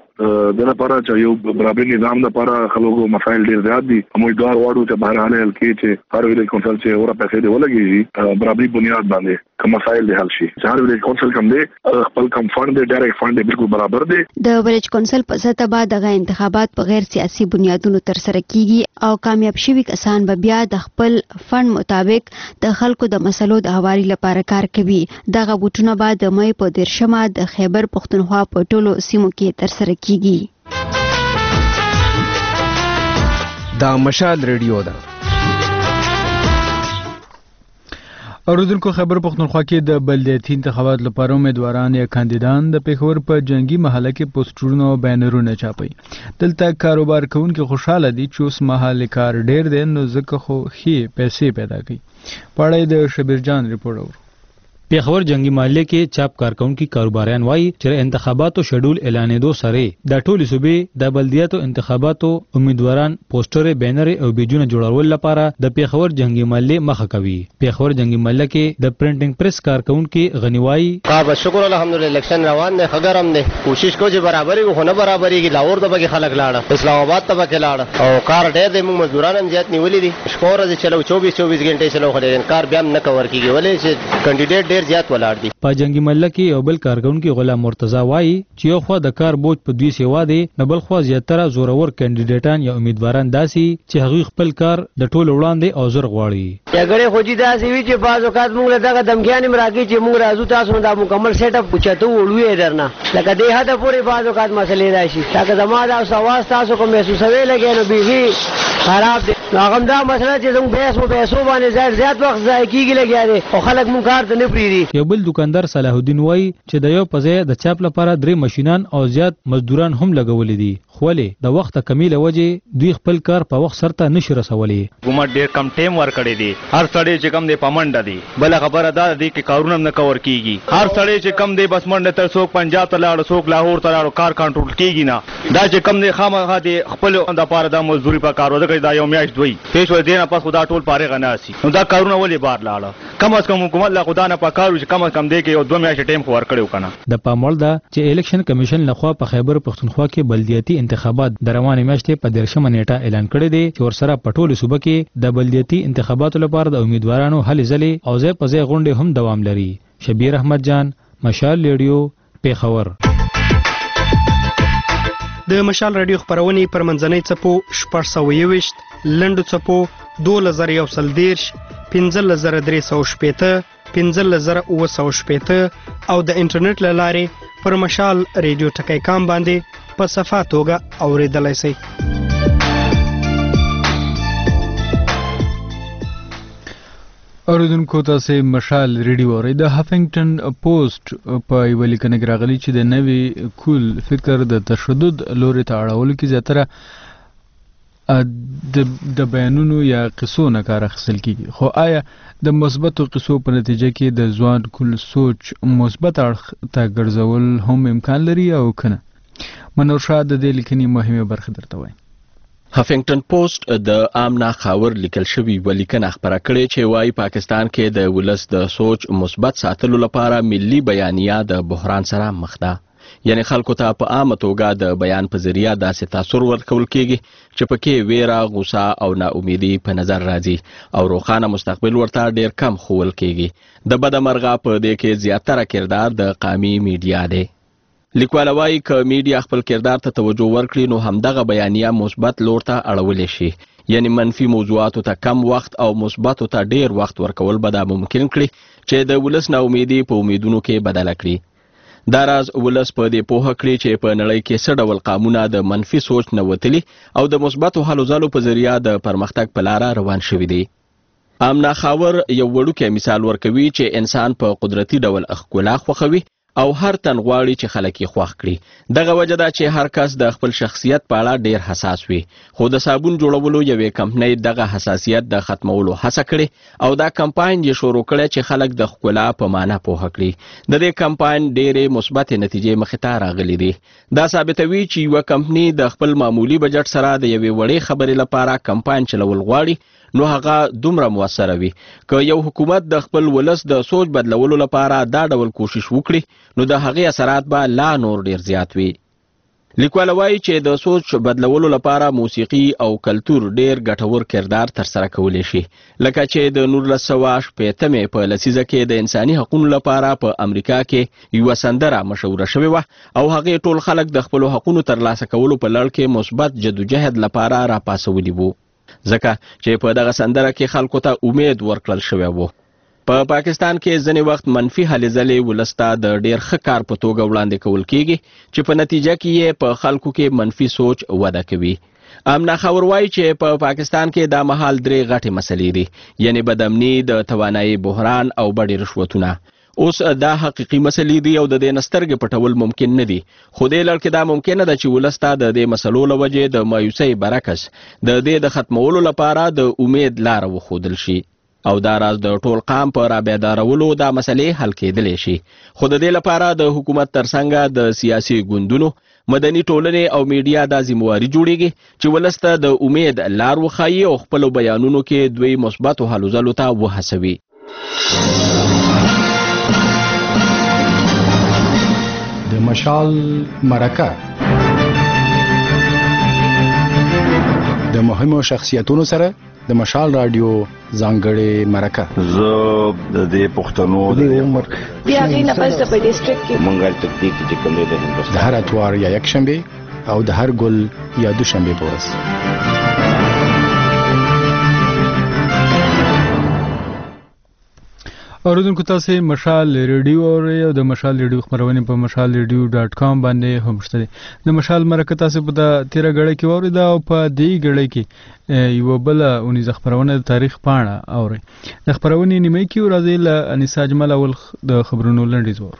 چې د لپاره چې یو برابرۍ نظام لپاره خلکو مسایل ډیر زیات دي موږ دوه واړو چې بهر حاله کې چې هر ویلیج کونسل چې اورا پیسې دی ولګي برابرۍ بنیاد باندې کوم مسایل دی حل شي هر ویلیج کونسل کوم دی خپل کم فند دی ډایرکټ فند دی بالکل برابر دی. د ویلیج کونسل په سطح بعد دغه انتخابات په غیر سیاسي بنیادونو تر سره کیږي او کامیاب شوي کسان به بیا د خپل فند مطابق د خلکو د مسلو د هواري لپاره کار کوي. دغه بوټونه بعد د مې په دیرشمه د خیبر پښتونخوا په ټولو سیمو کې تر سره کیږي. دا مشال ریډیو ده. اوریدونکو خبر پښتونخوا کې د بلدیاتي انتخابات لپاره امیدواران یا کاندیدان د پیښور په جنگي محله کې پوسټرونه او بینرونه چاپي. دلته کاروبار کوونکي خوشاله دي چې اوس مهال کار ډیر دی نو ځکه خو ښې پیسې پیدا کوي. پاړې د شبیر جان رپورټ اورو. پیښور جنگي محله کې چاپ کارکونکي کاروباریان وایي چې انتخاباتو شیډول اعلانېدو سره د ټولې صوبې د بلدیاتو انتخاباتو امیدواران پوسټر بینر او بیجونه جوړول لپاره د پیښور جنگي محله مخه کوي. پیښور جنگي محله کې د پرنټینګ پریس کارکونکي غنی وایي ها شکر الحمدلله الیکشن روان دی خګرم دی کوشش کو چې برابرۍ خو نه برابرۍ کې لاور د بګي خلک لاړه اسلام آباد ته بګي لاړه او کار ډېر دی موږ مزدوران هم زیات نیولې دي شکور چې چلو چوبیس چوبیس غنټې چلو خلک کار بیا نه کور کیږي ولې چې کینډیډیټ ډیر زیات ولاړ دي. په جنگي مله کې یو بل کارکونکي غلام مرتضی وایي چې یو خوا د کار بوج په دوی سیوا دی، نه بل خوا زیاتره زورور کاندیدټان یا امیدواران داسي چې هغوی خپل کار د ټولو وړاندې او زر غواړي. جګړې خو دې داسې وي چې بعض اوقات موږ له دغه دمکیانې هم راکړي چې موږ راځو تاسو دا مکمل سیټ اپ پوچته وړو درنه لکه دې حده پورې بعض اوقات مسلې راشي. لکه زما دا سواز تاسو کوم محسوسوي لګي نو بیخي خراب دی. نو هغه دا مسله چې زموږ بحث مو پیسو باندې زیات زیات وخت ضایع کېږي لګیا دی او خلک مونږ کار ته نه پرېږدي. یو بل دکاندار صلاح الدین وایي چې د یو په ځای د چاپ لپاره درې ماشینان او زیات مزدوران هم لګولي دي، خو ولې د وخت کمی له وجې دوی خپل کار په وخت سرته نشي رسولی. حکومت ډېر کم ټیم ورکړی دی، هر سړی چې کم دی په منډه دی. بله خبره دا دی چې کارونه هم نه کور کېږي، هر سړی چې کم دی بس منډه تر څوک پنجاب ته لاړو څوک لاهور ته لاړو، کار کنټرول کېږي نه. دا چې کم دی خامخا دی خپل دپاره دا مزدوري په کار ځکه دا یو میاشت دوی پیش ور دې نه پس خدا ټول پارېغه نه سي. نو دا کارونه ولې بار لاړه؟ کم از کم حکومت له خدا نه پکارو چې کم از کم دی کې یو دوه میاشتې ټیم خو ورکړی کنه. د پاموړ ده چې الیکشن کمیشن لخوا په خیبر پښتونخوا کې بلدیاتي انتخابات د روانې میاشتې په دیرشمه نیټه اعلان کړی دی چې ورسره په ټولو صوبه کې د بلدیاتي انتخاباتو لپاره د امیدوارانو هلې ځلې او ځای په ځای غونډې هم دوام لري. شبیر احمد جان، مشال ریډیو، پیښور. د مشال رادیو خبرونې پر منځنۍ څپو شپږ سوه یوویشت، لنډو څپو دولس زره یو سل دېرش، پنځلس زره درې سوه شپېته، پنځلس زره اووه سوه شپېته او د انټرنیټ له لارې پر مشال ریډیو ټکی کام باندې په صفا توګه اورېدلی شئ. اوریدونکو تاسې مشال ریډیو اورئ. د هفنګټن پوسټ په یوه لیکنه کې راغلي چې د نوي کول فکر د تشدد لوري ته اړولو کې زیاتره د بیانونو یا قصو نه کار اخیستل کېږي، خو آیا د مثبتو قصو په نتیجه کې د ځوان کل سوچ مثبت اړخ ته ګرځول هم امکان لري او که نه؟ منور شاه د دې لیکنې مهمه برخه درته وایم. هفنګټن پوسټ د آمنا خاور لیکل شوی ولیکنه خبره کړې چې وايي پاکستان کې د ولس د سوچ مثبت ساتلو لپاره ملي بیانیه د بحران سره مخ ده. یعنی خلکو ته په عامه توګه د بیان په ذریعه داسې تاثر ورکول کېږي چې پکې ویره، غوسه او ناامیدي په نظر راځي او روښانه مستقبل ورته ډیر کم ښوول کېږي. د بده مرغه په دې کې زیاتره کردار د قامي میډیا دی. لیکواله وایي که میډیا خپل کردار ته توجه ورکړي نو همدغه بیانیه مثبت لور ته اړولی شي، یعنی منفي موضوعاتو ته کم وخت او مثبتو ته ډیر وخت ورکول به دا ممکن کړي چې د ولس ناامیدي په امیدونو کې بدله کړي. دا راز ولس په دې پوهه کړي چې په نړۍ کې څه ډول قامونه د منفي سوچ نه وتلي او د مثبتو هلو ځلو په ذریعه د پرمختګ په لاره روان شوي دي. آمنا خاور یو وړوکی مثال ورکوي چې انسان په قدرتي ډول ښکلا خوښوي او هر تن غواړي چې خلک یې خوښ کړي. دغه وجه ده چې هر کس د خپل شخصیت په اړه ډیر حساس وي، خو د صابون جوړولو یوې کمپنۍ دغه حساسیت د ختمولو هڅه کړې او دا کمپاین یې شروع کړی چې خلک د ښکلا په معنا پوهه کړي. د دې کمپاین ډیرې مثبتې نتیجې مخې ته راغلي دي. دا ثابتوي چې یوه کمپنۍ د خپل معمولي بجټ سره د یوې وړې خبرې لپاره کمپاین چلول غواړي نو هغه دومره موثره وي. که یو حکومت د خپل ولس د سوچ بدلولو لپاره دا ډول کوشش وکړي نو د هغې اثرات به لا نور ډیر زیات وي. لیکواله وایي چې د سوچ بدلولو لپاره موسیقي او کلتور ډیر ګټور کردار ترسره کولی شي، لکه چې د نولس سوه شپېتمې په لسیزه کې د انساني حقونو لپاره په امریکا کې یوه سندره مشهوره شوې وه او هغې ټول خلک د خپلو حقونو ترلاسه کولو په لړ کې مثبت جدوجهد لپاره راپاڅولي وو، ځکه چې په دغه سندره کې خلکو ته امید ورکړل شوی وو. په پاکستان کې ځینې وخت منفي هلې ځلې ولس ته د ډیر ښه کار په توګه وړاندې کول کېږي چې په نتیجه کې یې په خلکو کې منفي سوچ وده کوي. آمنا خاور وایي چې په پاکستان کې دا مهال درې غټې مسلې دي، یعنی بدامني، د توانایي بحران او بډې رشوتونه. اوس دا حقیقي مسلې دي او د دې نه سترګې پټول ممکن نه دي، خو دې لړ کې دا ممکنه ده چې ولس ته د دې مسلو له وجې د مایوسۍ برعکس د دې د ختمولو لپاره د امید لاره وښودل شي او دا راز د ټول قام په رابیدارولو دا مسلې حل کېدلی شي. خو د دې لپاره د حکومت ترڅنګ د سیاسي ګوندونو، مدني ټولنې او میډیا دا ذمواري جوړیږي چې ولس ته د امید لار وښایي او خپلو بیانونو کې دوی مثبتو هلو ځلو ته وهڅوي. د مشال مرکه د مهمو شخصیتونو سره د مشال رادیو ځانګړې مرکه زه د دې پښتنو د عمر بیا غینه پس په ډیسټریکټ کې منګل تکتیک چې کوم دی د د هر اتوار یا یک شنبه او د هر ګل یا دوشنبه پورس اوریدونکو تاسو مشال ریډیو او د مشال ریډیو خبرونه په مشال ریډیو ډاټ کام باندې هم شته. د مشال مرکه تاسو په د تیره غړې کې اوریدا او په دې غړې کې یو بل اونې خبرونه د تاریخ پاڼه اوري. د خبرونه نیمه کې ورځې له انیسا جمال اول د خبرونو لنډیز وره.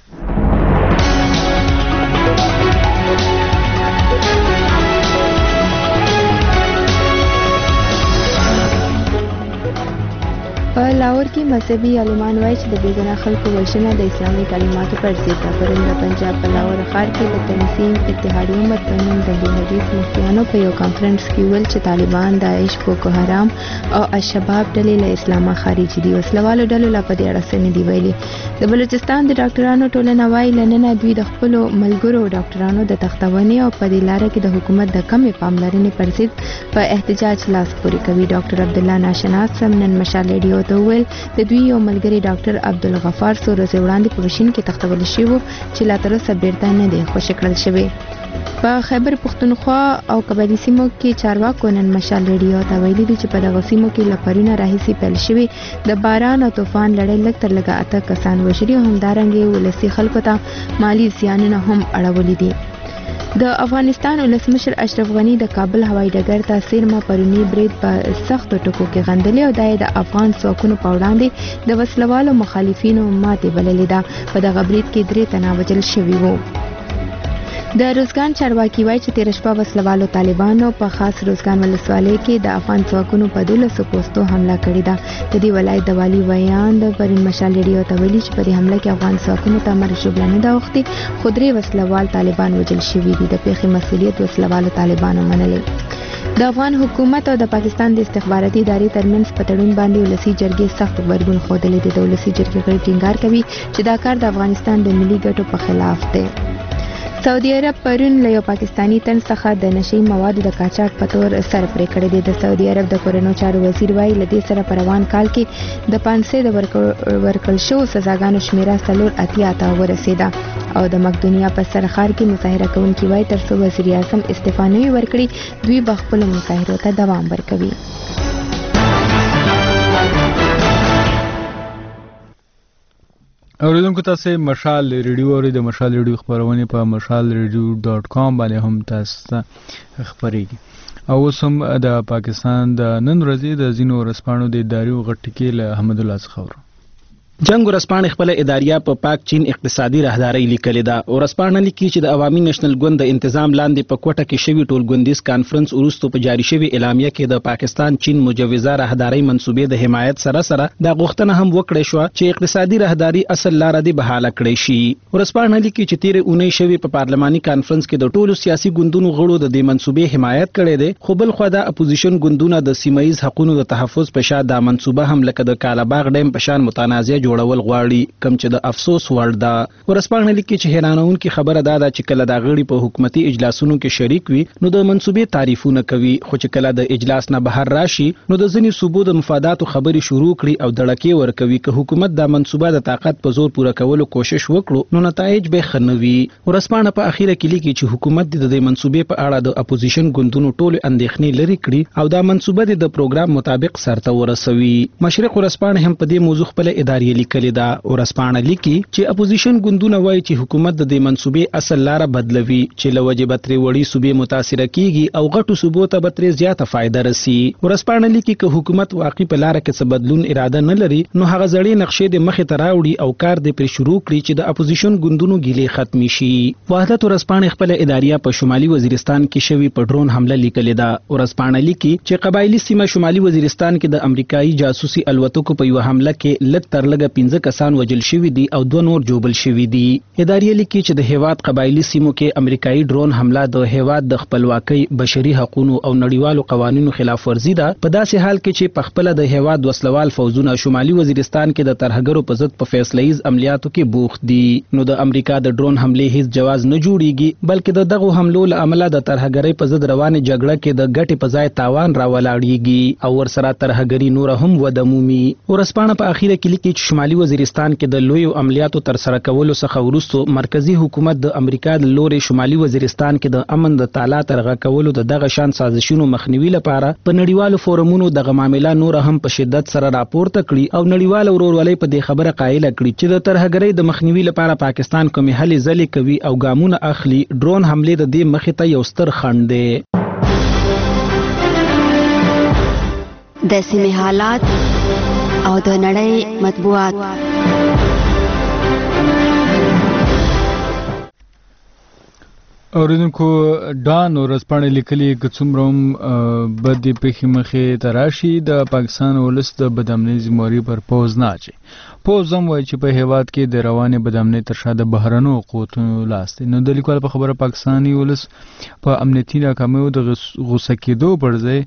په لاهور کې مذهبي عالمان وایي چې د بېګناه خلکو وژنه د اسلامي تعلیماتو پر ضد ده. پرون د پنجاب په لاهور ښار کې د تنظیم اتحادیې امت په نوم د حدیث مفتیانو په یو کانفرنس کې ویل چې طالبان، داعش، بوکو حرام او الشباب ډلې له اسلامه خارجي دي. وسلوالو ډلو لا په دې اړه څه نه دي ویلي. د بلوچستان د ډاکټرانو ټولنه وایي لننه دوی د خپلو ملګرو ډاکټرانو د تختونې او په دې لاره کې د حکومت د کمې پاملرنې پر ضد په احتجاج لاس پورې کوي. ډاکټر عبدالله ناشناس نن مشال ریډیو ته وویل د دوی یو ملګری ډاکټر عبدالغفار څو ورځې وړاندې په ماشین کې تختول شوی و چې لا تر اوسه بیرته نه دی خوشي کړل شوی. په خیبر پښتونخوا او قبایلی سیمو کې چارواکو نن مشال ریډیو ته ویلي دي چې په دغه سیمو کې له پرونه راهیسې پیل شوی د باران او طوفان لړۍ لږ تر لږه اته کسان وژلي او همدارنګه ولسي خلکو ته مالی زیانونه هم اړولي دي. د افغانستان ولسمشر اشرف غنی د کابل هوایي ډګر ته سیرما پرونی برید په سختو ټکو کې غندلې او د افغان ځواکونو په وړاندې د وسلوالو مخالفینو ماتې بللې ده. په دغه برید کې درې تنه وژل شوي وو. د روزګان چارواکي وایي چې تیر شپه وسلوالو طالبانو په خاص روزګان ولسوالۍ کې د افغان ځواکونو په دولسو پوستو حمله کړې ده. د دې ولایت د والي ویان د پرون مشال ریډیو ته ویلي چې په دې حمله کې افغان ځواکونو ته مرګ ژوبله نه ده اوښتې، خو درې وسلوال طالبان وژل شوي دي. د پیښې مسؤلیت وسلوالو طالبانو منلی. د افغان حکومت او د پاکستان د استخباراتي ادارې ترمنځ په تړون باندې ولسي جرګې سخت غبرګون ښودلی دی. د ولسي جرګې غړي ټینګار کوي چې دا کار د افغانستان د ملي ګټو په خلاف دی. سعودي عرب پرون له یو پاکستانی تن څخه د نشي موادو د قاچاق په تور سر پرې کړی دی. د سعودي عرب د کورنیو چارو وزیر وایي له دې سره په روان کال کې د پانسې د ورکړل شوو سزاګانو شمیره څلور اتیا ته ورسېده. او د مقدونیا په سرخار کې مظاهره کوونکي وایي تر څو وزیر اعظم استعفا نه وي ورکړي دوی به خپلو مظاهرو ته دوام ورکوي. اوریدونکو تاسو مشال ریډیو اورئ. د مشال ریډیو خبرونه په مشال ریډیو ډاټ کام باندې هم تاسو خبرېږي. او اوس هم د پاکستان د نن ورځې د ځینو ورځپاڼو د ادارو غټکې له احمد الله څخه اورو. جنگ ورسپانې خپل اداریه په پاک چین اقتصادي راهداري لیکلې ده. ورسپانې لیکي چې د عوامي نېشنل ګوند د انتظام لاندې په کوټه کې شوی ټولګوندیز کانفرنس وروسته په جاری شوی اعلامیه کې د پاکستان چین مجوزه راهداري منسوبې د حمایت سره سره د غوښتنه هم وکړې شو چې اقتصادي راهداري اصل لار دی بحاله کړی شي. ورسپانې لیکي چې تیر اونۍ شوی په پارلماني کانفرنس کې د ټولو سیاسي ګوندونو غړو د دې منسوبې حمایت کړی دی، خو بل خو د اپوزیشن ګوندونو د سیمایي حقوقو د تحفظ په شان د منسوبه هم لکه د کالاباغ ډیم په شان متنازع جوړول غواړي، کم چې د افسوس وړ ده. ورسپانې لیکي چې حیرانونکې خبره دا ده چې کله دا غړي په حکومتي اجلاسونو کې شریک وي نو د منسوبې تعریفونه کوي، خو چې کله د اجلاس نه بهر راشي نو د ځینې صوبو د مفاداتو خبرې شروع کړي او دړکې ورکوي. که حکومت دا منسوبه د طاقت په زور پوره کولو کوشش وکړو نو نتایج به ښه نه وي. ورسپانې په اخیره کې لیکي چې حکومت د دې منسوبې په اړه د اپوزیشن ګوندونو ټولې اندېښنې لرې کړي او دا منسوبه د پروګرام مطابق سرته ورسوي. مشرق ورسپانې هم په دې موضوع خپل ادارې لیکلې ده. ورسپانې لیکي چې اپوزیشن ګوندونه وایي چې حکومت د دې منسوبې اصل لار بدلوي چې لوجه بتري وړي صوبې متاثر کیږي او غټو صوبو ته بتري زیاته فائدہ رسي. ورسپانې لیکي چې حکومت واقعي په لار کې څه بدلون اراده نه لري نو هغه ځړې نقشې د مخې ته راوړي او کار دې پر شروع کړي چې د اپوزیشن ګوندونو ګیلې ختمي شي. وحدت ورسپانې خپل اداریه په شمالي وزیرستان کې شوی په ډرون حمله لیکلې ده. ورسپانې لیکي چې قبایلی سیمه شمالي وزیرستان کې د امریکایي جاسوسي الوتکو په یو حمله کې لږ تر لږه زیاتره پنځه کسان وژل شوي دي او دوه نور جوبل شوي دي. ادارې لیکي چې د هیواد قبایلی سیمو کې امریکایي ډرون حمله د هیواد د خپلواکۍ، بشري حقوقو او نړیوالو قوانینو خلاف ورزي ده، په داسې حال کې چې په خپل د هیواد وسلوال فوزونه شمالي وزیرستان کې د ترهګرو په ضد په فیصله‌ایز عملیاتو کې بوخت دي. نو د امریکا د ډرون حملې هیڅ جواز نه جوړیږي، بلکې د دغه حملو له امله د ترهګرۍ په ضد روانه جګړه کې د ګټې په ځای تاوان راولاړیږي او ورسره ترهګري نور هم وده مومي. ورسپانه په اخیره کې لیکي چې شمالي وزیرستان کې د لویو عملیاتو تر سره کولو څخه وروسته مرکزی حکومت د امریکا د لوري شمالي وزیرستان کې د امن د تعالی ترغه کولو د دغه شان سازشونو مخنیوي لپاره په نړیوالو فورمونو دغه معاملې نور هم په شدت سره راپورته کړي او نړیوال ورورولۍ په دې خبره قایل کړي چې د ترهګرۍ د مخنیوي لپاره پاکستان کومې هلې ځلې کوي او ګامونه اخلي. ډرون حملې د دې مخې ته یو ستر خنډ دی. د سیمې حالات او د نړۍ مطبوعات. اوریدونکو ډان ورځپاڼې لیکلي که څومره هم بدې پېښې مخې ته راشي د پاکستان ولس د بدامنۍ ذمهواري پر پوځ نه اچوي. پوځ هم وایي چې په هیواد کې د روانې بدامنۍ تر شا د بهرنیو قوتونو لاس دی. نو د لیکوال په خبره پاکستاني ولس په امنیتي ناکامیو د غوسه کېدو پر ځای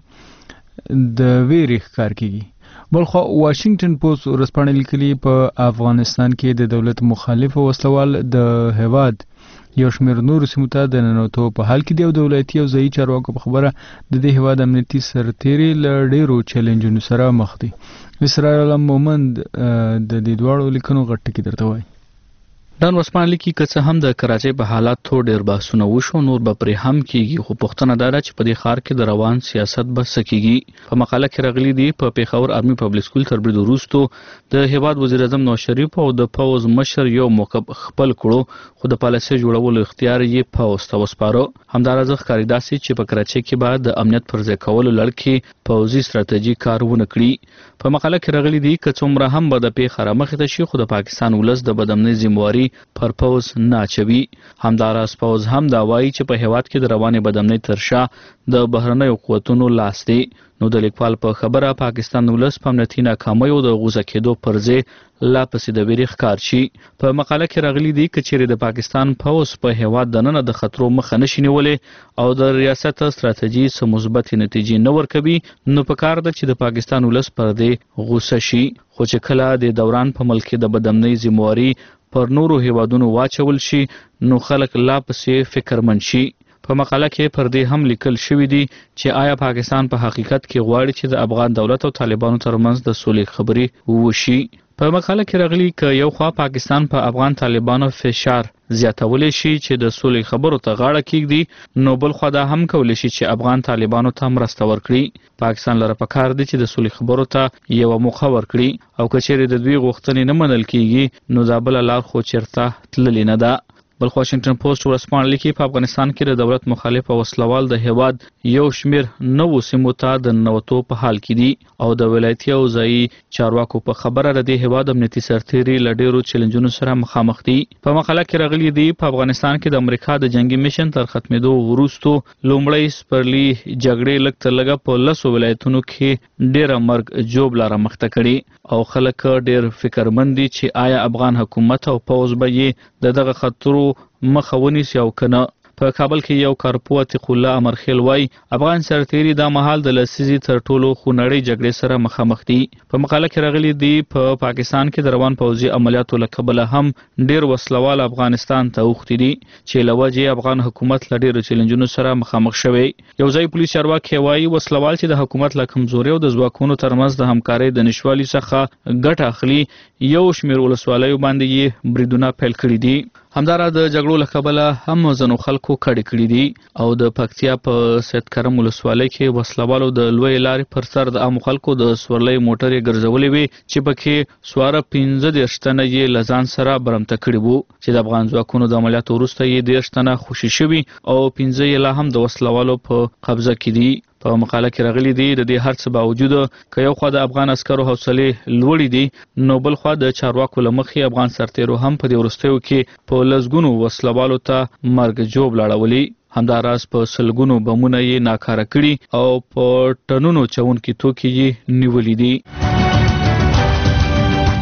د ویرې ښکار کیږي. بلخوا واشنگټن پوسټ ورځپاڼې لیکلي په افغانستان کې د دولت مخالف وسلوال د هیواد یو شمېر نورو سیمو ته د ننوتو په حال کې دی او د ولایتي او ځایي چارواکو په خبره د دې هیواد امنیتي سرتېري له ډېرو چیلنجونو سره مخ دي. اسرائیل مومند د دې دواړو لیکنو غټ ټکي درته وایي. ډان ورځپاڼه لیکي که څه هم د کراچۍ په حالاتو ډېر بحثونه وشو، نور به پرې هم کېږي، خو پوښتنه دا ده چې په دې ښار کې د روان سیاست به څه کېږي. په مقاله کې راغلي دي په پېښور آرمي پبلیک سکول تر برید وروستو د هیواد وزیر اعظم نواز شریف او د پوځ مشر یو موقف خپل کړو، خو د پالیسۍ جوړولو اختیار یې پوځ ته وسپاره. همداراز ښکاري داسې چې په کراچۍ کې به د امنیت پر ځای کولو لړ کې پوځي ستراتیژي کار ونه کړي. په مقاله کې راغلي دي که څومره هم به د پېښه رامخې ته شي، خو د پاکستان ولس د بدامنۍ ذمهواري پر پوځ نه اچوي. همداراز پوځ هم دا وایي چې په هیواد کې د روانې بدامنۍ تر شا د بهرنیو قوتونو لاس دی. نو د لیکوال په خبره پاکستان ولس په امنیتي ناکامیو د غوسه کېدو پر ځای لا پسې د ویرې ښکار شي. په مقاله کې راغلي دي که چیرې د پاکستان پوځ په هیواد دننه د خطرو مخه نشي نیولی او د ریاست ستراتیژي څه مثبتې نتیجې نه ورکوي، نو پکار ده چې د پاکستان ولس پر دې غوسه شي. خو چې کله د دوران په ملک کې د بدامنۍ ذمهواري پر نورو هیوادونو واچول شي، نو خلک لا پسې فکرمند شي. په مقاله کې پر دې هم لیکل شوي دي چې آیا پاکستان په حقیقت کې غواړي چې د افغان دولت او طالبانو ترمنځ د سولې خبرې وشي. په مقاله کې راغلي که یو خوا پاکستان په افغان طالبانو فشار زیاتولی شي چې د سولې خبرو ته غاړه کیږدي، نو بل خوا دا هم کولی شي چې افغان طالبانو ته مرسته ورکړي. پاکستان لره پکار دی چې د سولې خبرو ته یوه موقع ورکړي او که چیرې د دوی غوښتنې نه منل کیږي، نو دا بله لار خو چېرته تللې نه ده. بلخ واشنگټن پوسټ ورځپاڼه لیکي په افغانستان کې د دولت مخالف وسلوال د هیواد یو شمېر نوو سیمو ته د ننوتو په حال کې دي او د ولایتي او ځایي چارواکو په خبره د دې هیواد امنیتي سرتېري له ډېرو چیلنجونو سره مخامخ دي. په مقاله کې راغلي دي په افغانستان کې د امریکا د جنگي میشن تر ختمېدو وروستو لومړی سپرلي جګړې لږ تر لږه په لسو ولایتونو کې ډېره مرګ ژوبله رامخته کړي او خلک ډېر فکرمند دي چې آیا افغان حکومت او پوځ به یې د دغه خطرو مخه ونیسي او که نه. په کابل کې یو کارپو عتیق الله امرخیل وایي افغان سرتېري دا مهال د لسیزې تر ټولو خونړۍ جګړې سره مخامخ دي. په مقاله کې راغلي دي په پاکستان کې د روان پوځي عملیاتو له کبله هم ډېر وسلوال افغانستان ته اوښتي دي چې له وجې افغان حکومت له ډېرو چیلنجونو سره مخامخ شوی. یو ځای پولیس چارواکي وایي وسلوال چې د حکومت له کمزورۍ او د ځواکونو ترمنځ د همکارۍ د نشتوالي څخه ګټه اخلي، یو شمېر ولسوالیو باندې یې بریدونه پیل کړي دي. همداراز د جګړو له کبله هم ځینو خلکو کډې کړي دي او د پکتیا په سید کرم ولسوالۍ کې وسلوالو د لویې لارې پر سر د عامو خلکو د سورلۍ موټرې ګرځولې وې چې پکې سواره پنځه دېرش تنه یې له ځان سره برمته کړي وو چې د افغان ځواکونو د عملیاتو وروسته یې دېرش تنه خوشي شوي او پنځه یې لا هم د وسلوالو په قبضه کې دي. په مقاله کې راغلي دي د دې هر څه باوجود که یو خوا د افغان عسکرو حوصلې لوړې دي، نو بل خوا د چارواکو له مخې افغان سرتېرو هم په دې وروستیو کې په لسګونو وسلوالو ته مرګ ژوبله اړولي. همداراز په سلګونو بمونه یې ناکاره کړي او په ټنونو چونکي توکي یې نیولي دي.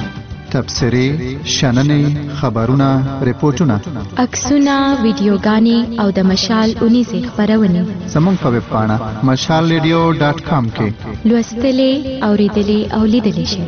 تبصرې، شننې، خبرونه، ریپورتونه، عکسونه، ویډیوګانې او د مشال اونیزې خپرونې زموږ په ویب پاڼه مشال ریډیو ډاټ کام کې لوستلې، اوریدلې او لیدلې شئ.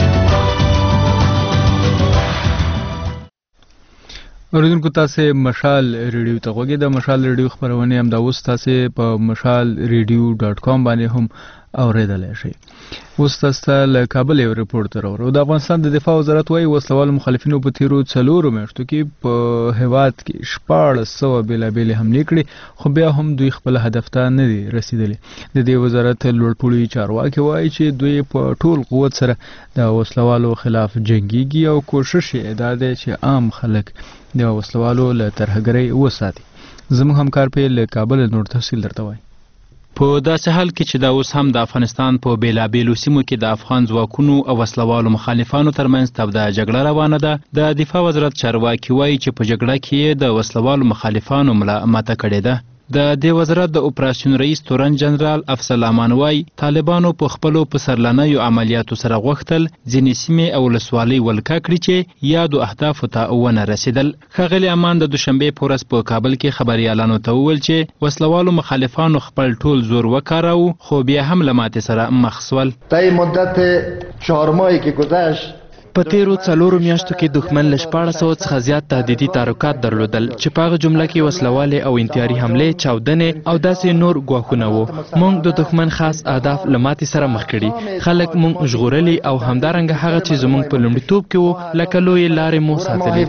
اوریدونکو تاسو مشال ریډیو ته غوږی د مشال ریډیو خبرونه هم د اوس تاسو په مشال ریډیو ډاټ کام باندې هم اوریدلای شئ. اوس تاسو له کابل یو ریپورت راوړو. د افغانستان د دفاع وزارت وايي وسلوال مخالفینو په تیرو څلورو میاشتو کې په هیواد کې شپاړس سوه بېلابېلې حملې کړې، خو بیا هم دوی خپل هدف ته نه دي رسیدلي. د دې وزارت لوړپوړي چارواکي وایي چې دوی په ټول قوت سره د وسلوالو خلاف جنګيږي او کوشش یې دا دی چې عام خلک د وسلوالو له ترهګرۍ وساتي. زموږ همکار په له کابل نور تفصیل درته وایي. په داسې حال کې چې دا اوس هم د افغانستان په بیلابیلو سیمو کې د افغان ځواکونو او وسلوالو مخالفانو ترمنځ توده جګړه روانه ده، د دفاع وزارت چارواکي وایي چې په جګړه کې د وسلوالو مخالفانو ملا ماته کړې ده. د دې وزارت د اپراسیون رئیس تورن جنرال افضل امان وایي طالبانو په خپلو پسرلنیو عملیاتو سره غوښتل ځینې سیمې او ولسوالۍ ولکه کړي چې یادو اهدافو ته ونه رسېدل. ښاغلي امان د دوشنبې په ورځ په کابل کې خبریالانو ته وویل چې وسلوالو مخالفانو خپل ټول زور وکاراوه، خو بیا هم له ماتې سره مخ سول. طی مدت چهار ماهی که گذشت په تیرو څلورو میاشتو کې دښمن له شپاړس سوه څخه زیات تهدیدي تحرکات درلودل چې په هغه جمله کې وسلوالې او انتحاري حملې، چاودنې او داسې نور ګواښونه وو. موږ د دښمن خاص اهداف له ماتې سره مخ کړي، خلک موږ ژغورلي او همدارنګه هغه چې زموږ په لومړیتوب کې وو لکه لویې لارې مو ساتلې.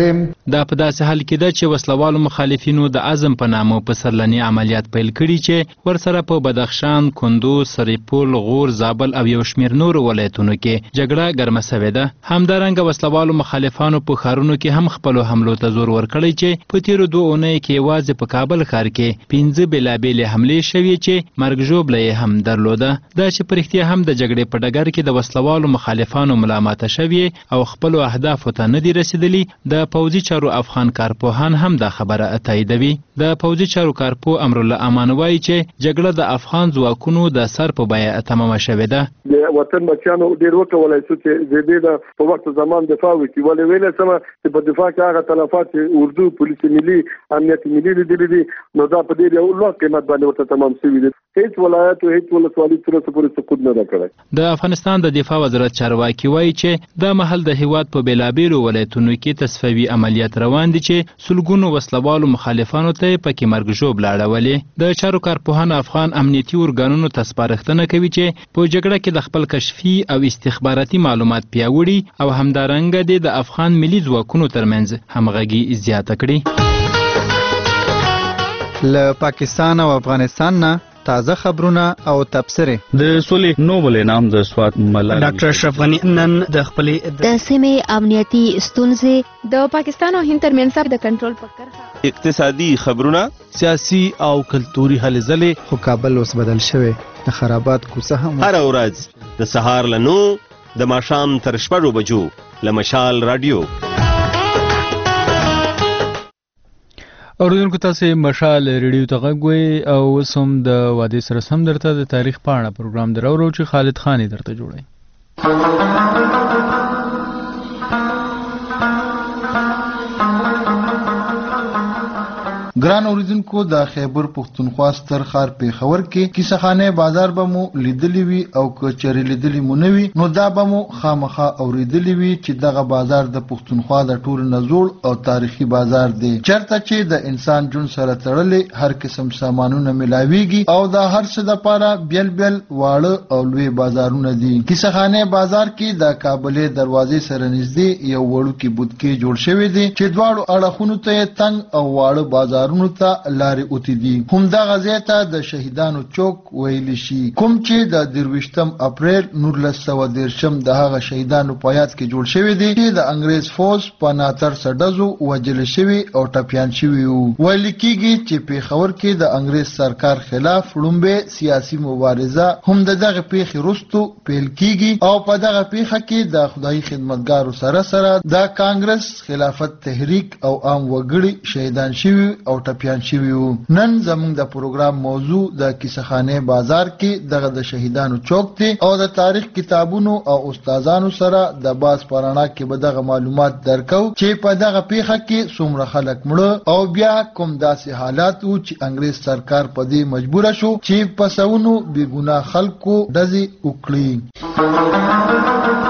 دا په داسې حال کې ده چې وسلوالو مخالفینو د عزم په نامه پسرلني عملیات پیل کړي چې ورسره په بدخشان، کندوز، سرپل، غور، زابل او یو شمېر نورو ولایتونو کې جګړه ګرمه سوې ده. همدارنګه وسلوالو مخالفانو په ښارونو کې هم خپلو حملو ته زور ورکړی چې په تیرو دوه اونیو کې یوازې په کابل ښار کې پنځه بېلابېلې حملې شوې چې مرګ ژوبله یې هم درلوده. دا چې په رښتیا هم د جګړې په ډګر کې د وسلوالو مخالفانو ملامته شوې او خپلو اهدافو ته نه دي رسېدلي، د پوځي چارو افغان کارپوهان هم دا خبره تاییدوي. د پوځي چارو کارپوه امرالله امان وایي چې جګړه د افغان ځواکونو د سر په بیه تمامه شوې ده. د وطن بچیانو ډېر وکولای شو چې د دې د په وخت زمان دفاع وکړي، ولې ویلې سمه چې په دفاع کې هغه تلفات چې اردو، پولیس ملي، امنیت ملي لیدلي دي، نو دا په ډېر یو لوړ قیمت باندې ورته تمام شوي دي. هیڅ ولایت او هیڅ ولسوالي تر اوسه پورې سقوط نه ده کړی. د افغانستان د دفاع وزارت چارواکي وایي چې دا مهال د هیواد په بیلابیلو ولایتونو کې تصفیوي عملیات روان دي چې سلګونو وسلوالو مخالفانو ته پکې مرګ ژوبله اړولې. د چارو کارپوهان افغان امنیتي ارګانونو ته سپارښتنه کوي چې په جګړه کې د خپل کشفي او استخباراتي معلومات پیاوړي او همدارنګه د افغان ملي ځواکونو ترمنځ همغږي زیاته کړي. له پاکستان او افغانستان نه تازه خبرونه او تبصرې. د سولې نوبل انعام د سوات ملالۍ ډاکټر اشرف غنی نن د خپلې د سیمې امنیتي ستونزې، د پاکستان او هند ترمنځ د کنټرول په کرښه، اقتصادي خبرونه، سیاسي او کلتوري هلې ځلې. خو کابل اوس بدل شوی، د خرابات کوڅه هم هر ورځ د سهار له نو د ماښام تر شپږو بجو له مشال رادیو. اوریدونکو تاسو مشال ریډیو ته غږ وئ او اوس هم د وادي سره سم درته د تاریخ پاڼه پروګرام دراوړو چې خالد خان درته جوړوي. ګران اوریدونکو، د خیبر پښتونخوا ستر ښار پیښور کې کیسهخانه بازار به مو لیدلی وي او که چېرې لیدلی مو نه وي نو دا به مو خامخا اوریدلی وي چې دغه بازار د پښتونخوا د ټولو نه زوړ او تاریخي بازار دی، چېرته چې د انسان ژوند سره تړلې هر قسم سامانونه ملاویږي او د هر څه دپاره بیل بیل واړه او لوی بازارونه دي. کیسهخانه بازار کې د کابلې دروازې سره نږدې یو وړوکی بودکې جوړ شوی دی چې دواړو اړخونو ته یې تنګ او واړه بازار ته لارې اوتی دي. همدغه ځای ته د شهیدانو چوک ویلی شي، کوم چې د درویشتم اپریل نولس سوه دېرشم د هغه شهیدانو په یاد کې جوړ شوی دی چې د انګریز فوج په ناترسه ډزو وژل شوي او ټپیان شوي وو. ویل کېږي چې پیښور کې د انګریز سرکار خلاف لومبې سیاسي مبارزه هم د دغه پیښې وروستو پیل کېږي او په دغه پیښه کې د خدایي خدمتګارو سره سره د کانګرس خلافت تحریک او عام وګړي شهیدان شوي او او ټپيان شوي وو. نن زموږ د پروګرام موضوع د کیسهخانه بازار کې دغه د شهیدانو چوک دی او د تاریخ کتابونو او استادانو سره د باز پرانا کې به دغه معلومات درکو چې په دغه پیښه کې څومره خلک مړه او بیا کوم داسې حالات وو چې انګريز سرکار په دې مجبور شو چې په سونو بې ګناه خلکو ډزې وکړي.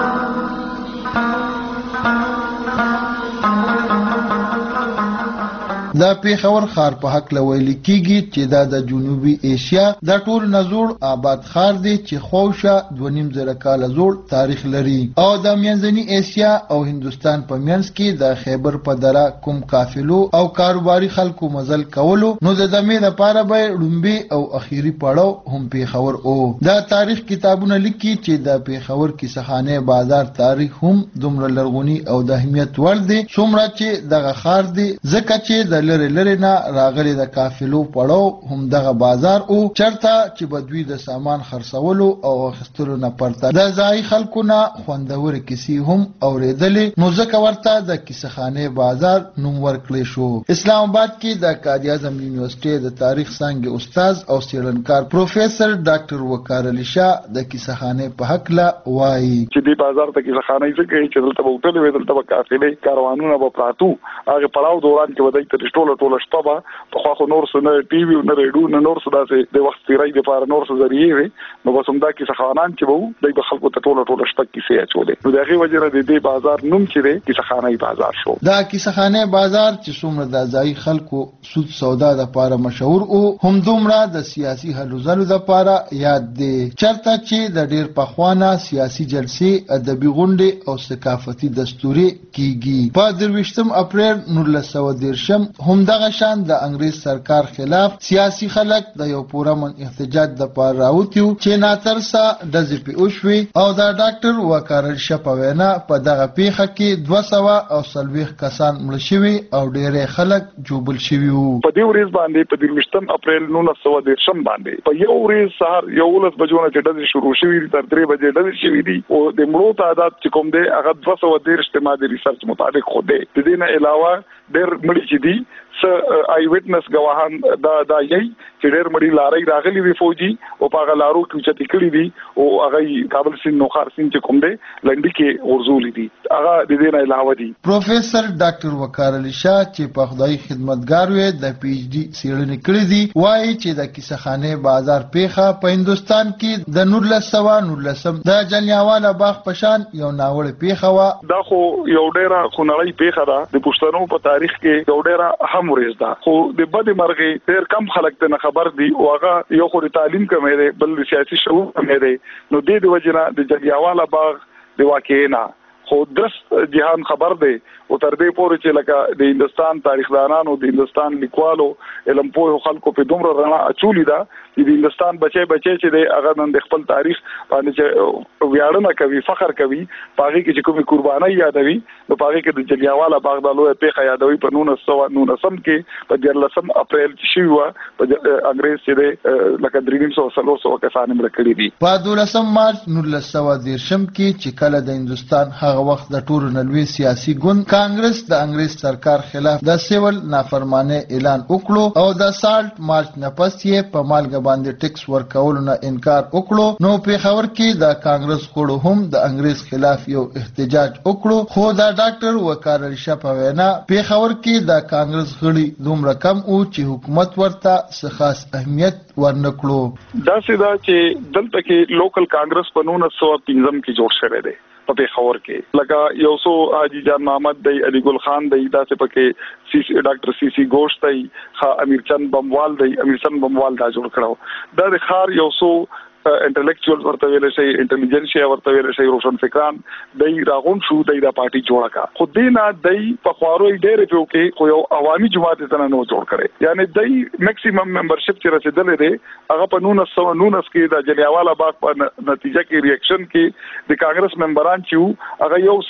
دا پیښور ښار په حق لویل کیږي چې دا د جنوبي ایشیا د ټول نزول آباد ښار دی چې خوشه دوه نیم زره کاله زوړ تاریخ لري او د منځني ایشیا او هندستان په منځ کې د خیبر په دره کوم قافلو او کاروباري خلکو مزل کولو نو د دمې لپاره به لومبي او اخیری پړاو هم پیښور او دا تاریخ کتابونه لیکي چې د پیښور کیسهخانه بازار تاریخ هم دومره لرغونی او د اهمیت وړ دی څومره چې دغه ښار دی ځکه چې د لری لری نه راغلي د قافلو پړاو هم دغه بازار او چرته چې بدوی د سامان خرڅولو او اخیستلو نه پرته د ځای خلکو نه خوندور کیسې هم اوریدلې نو ځکه ورته د کیسهخانه بازار نوم ورکړل شو. اسلام آباد کې د قائد اعظم یونیورسيټي د تاریخ څانګې استاد او څېړنکار پروفیسور ډاکټر وقار علي شاه د کیسهخانه په حق لا وایي چې د بازار ته کیسهخانه یې څنګه چې دلته وټلې وې دلته قافلې کاروانونه به پراتو هغه پړاو دوران کې ودی ته ټوله ټوله شپه به په خوا خو نور څه نه ټي وي نه ریډیو نه نور څه داسې د وخت تیرای دپاره نور څه ذریعې وي نو بس همدا کیسهخانان چې به وو دوی به خلکو ته ټوله ټوله شپه کیسې اچولې نو د هغې وجې نه د دې بازار نوم چې دی کیسهخانه بازار شو. دا کیسهخانه بازار چې څومره د ځایي خلکو سود سودا دپاره مشهور او همدومره د سیاسي هلو ځلو دپاره یاد دی چرته چې د ډېر پخوانه سیاسي جلسې ادبي غونډې او ثقافتي دستورې کیږي. په درویشتم اپریل نولس سوه دېرشم همدغه شان د انګريز سرکار خلاف سیاسي خلک د یو پوره من احتجاج د پاره راوتیو چې ناترسه د زپی اوشوي او د ډاکټر وقار علي شاه په وینا په دغه پیښه کې دوه سوه او څلوېښت کسان مړه شوي او ډېری خلک جوبل شوي وو. په دې ورځ باندې په درویشتم اپریل نولس سوه دېرشم باندې په یو ورځ سهار یولس بجو نه چې ډزې شروع شوي دي تر درې بجې ډزې شوي دي او د مړو تعداد چې کوم دی هغه دوه سوه دېرش د ما د ریسرچ مطابق خو دی. د دې نه علاوه ډېر مړي چې دي س آی وټنس گواهان دا دا یي چې ډېر مړي لارې راغلي وي فوجي او په هغه لارو کې چې تکړی دي او هغه کابل سین نو خار سین چې کوم دی لنډي کې ورزولې دي هغه د دې نه علاوه دي. پروفیسور ډاکټر وقار علي شاه چې په خدای خدمتګار وي د پی ایچ ډي څېړنې کړې دي وایي چې د کیسهخانه بازار پیښه په هندستان کې د نولس سوه نولسم د جلیانواله باغ په شان یو ناوړه پیښه وه. دا خو یو ډېره خونړۍ پیښه ده د پښتنو په تاریخ کې یو ډېره هم ورځ ده خو د بدې مرغې ډېر کم خلک ته خبر دي او هغه یو خو د تعلیم کمې دی بل د سیاسي شعور کمې دی نو د دې وجې نه د جلیانواله باغ د واقعې نه خو درست جهان خبر دی او تر دې پورې چې لکه د هندستان تاریخدانانو د هندستان لیکوالو علم پوهو خلکو په دومره رڼا اچولې ده چې د هندستان بچی بچی چې دی هغه نن د خپل تاریخ باندې چې ویاړنه کوي فخر کوي په هغې کې چې کومې قربانۍ یادوي نو په هغې کې د جلیانواله باغ دا لویه پیښه یادوي په نولس سوه نولسم کې په دیارلسم اپریل چې شوي وه په انګرېز چې دی لکه درې نیم سوه څلور سوه کسان یې مړه کړي دي. په دولسم مارچ نولس سوه دېرشم کې چې کله د هندوستان هغه وخت د ټولو نه لوی سیاسي ګوند کانګرس د انګريز سرکار خلاف د سیول نافرمانه اعلان وکړو او د سالټ مارچ نه پس یې په مالګه باندې ټیکس ورکولو نه انکار وکړو نو پیښور کې د کانګرس غړو هم د انګريز خلاف یو احتجاج وکړو خو د ډاکټر وقار علي شاه په وینا پیښور کې د کانګرس غړي دومره کم او چې حکومت ورته څه خاص اهمیت ورنکړو. دا سیدا چې دلته کې لوکل کانګرس په نولس سوه پنځم کې جوړ شوی دی په پیښور کې لکه یو څو حاجي جان محمد دی علي ګل خان دی داسې پکې سی سی ډاکټر سی سی ګوشت دی امیر چند بموال دی امیر چند بموال دا جوړ کړو دا د ښار یو څو انټلیکچوال ورته ویل شي انټيليجنسیا ورته ویل شي روشن فکران دای راغون شو دای د پارټي جوړه کا خو دینا دای په خوارو ډېر پیو کې خو یو عوامي جماعت ته نه جوړ کړي یعنی دای میکسیمم ممبرشپ چې رسیدلې ده هغه په نولس سوه نولس کې د جلیانواله باغ په نتیجه کې ریاکشن کې د کانګرس ممبران چې هغه یو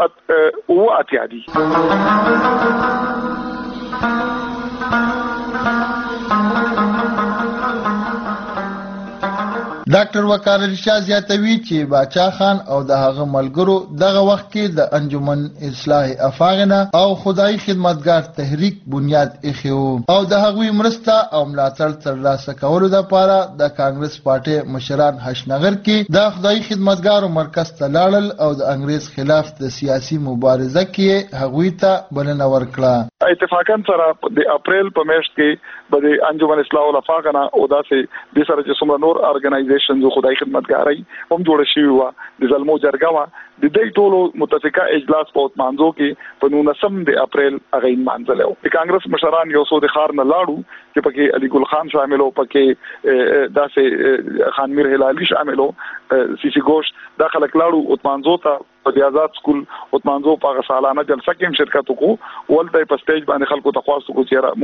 سل او اتیا دي. ډاکټر وقار علي شاه زیاتوي چې باچا خان او د هغه ملګرو دغه وخت کې د انجمن اصلاح افاغنه او خدای خدمتګار تحریک بنیاد ایښی او د هغوی مرسته او ملاتړ ترلاسه کولو لپاره د کانګرس پارټي مشران حشنغر کې د خدای خدمتګارو مرکز ته لاړل او د انګریز خلاف د سیاسي مبارزه کې هغوی ته بلنه ورکړه. اتفاقا سره د اپریل په میاشت کې به د انجمن اصلاح الافاغنه او داسې د سره چې څومره نور ارګنایزیشنز خدای خدمتګاري هم جوړ شوي وو د زلمو جرګه وه د دې ټولو متفقه اجلاس په مانځو کې په نولسم د اپریل هغه مانځل و. د کانګرس مشران یو څو د خار نه لاړو چې پکې علي ګل خان شامل او پکې داسې خان میر هلالي شامل او سیسی ګوش داخله کلاړو او مانځو ته په آزاد سکول او مانځو په سالانه جلسه کې شرکت وکړو ولته په سټیج باندې خلکو ته خواستو کو چې را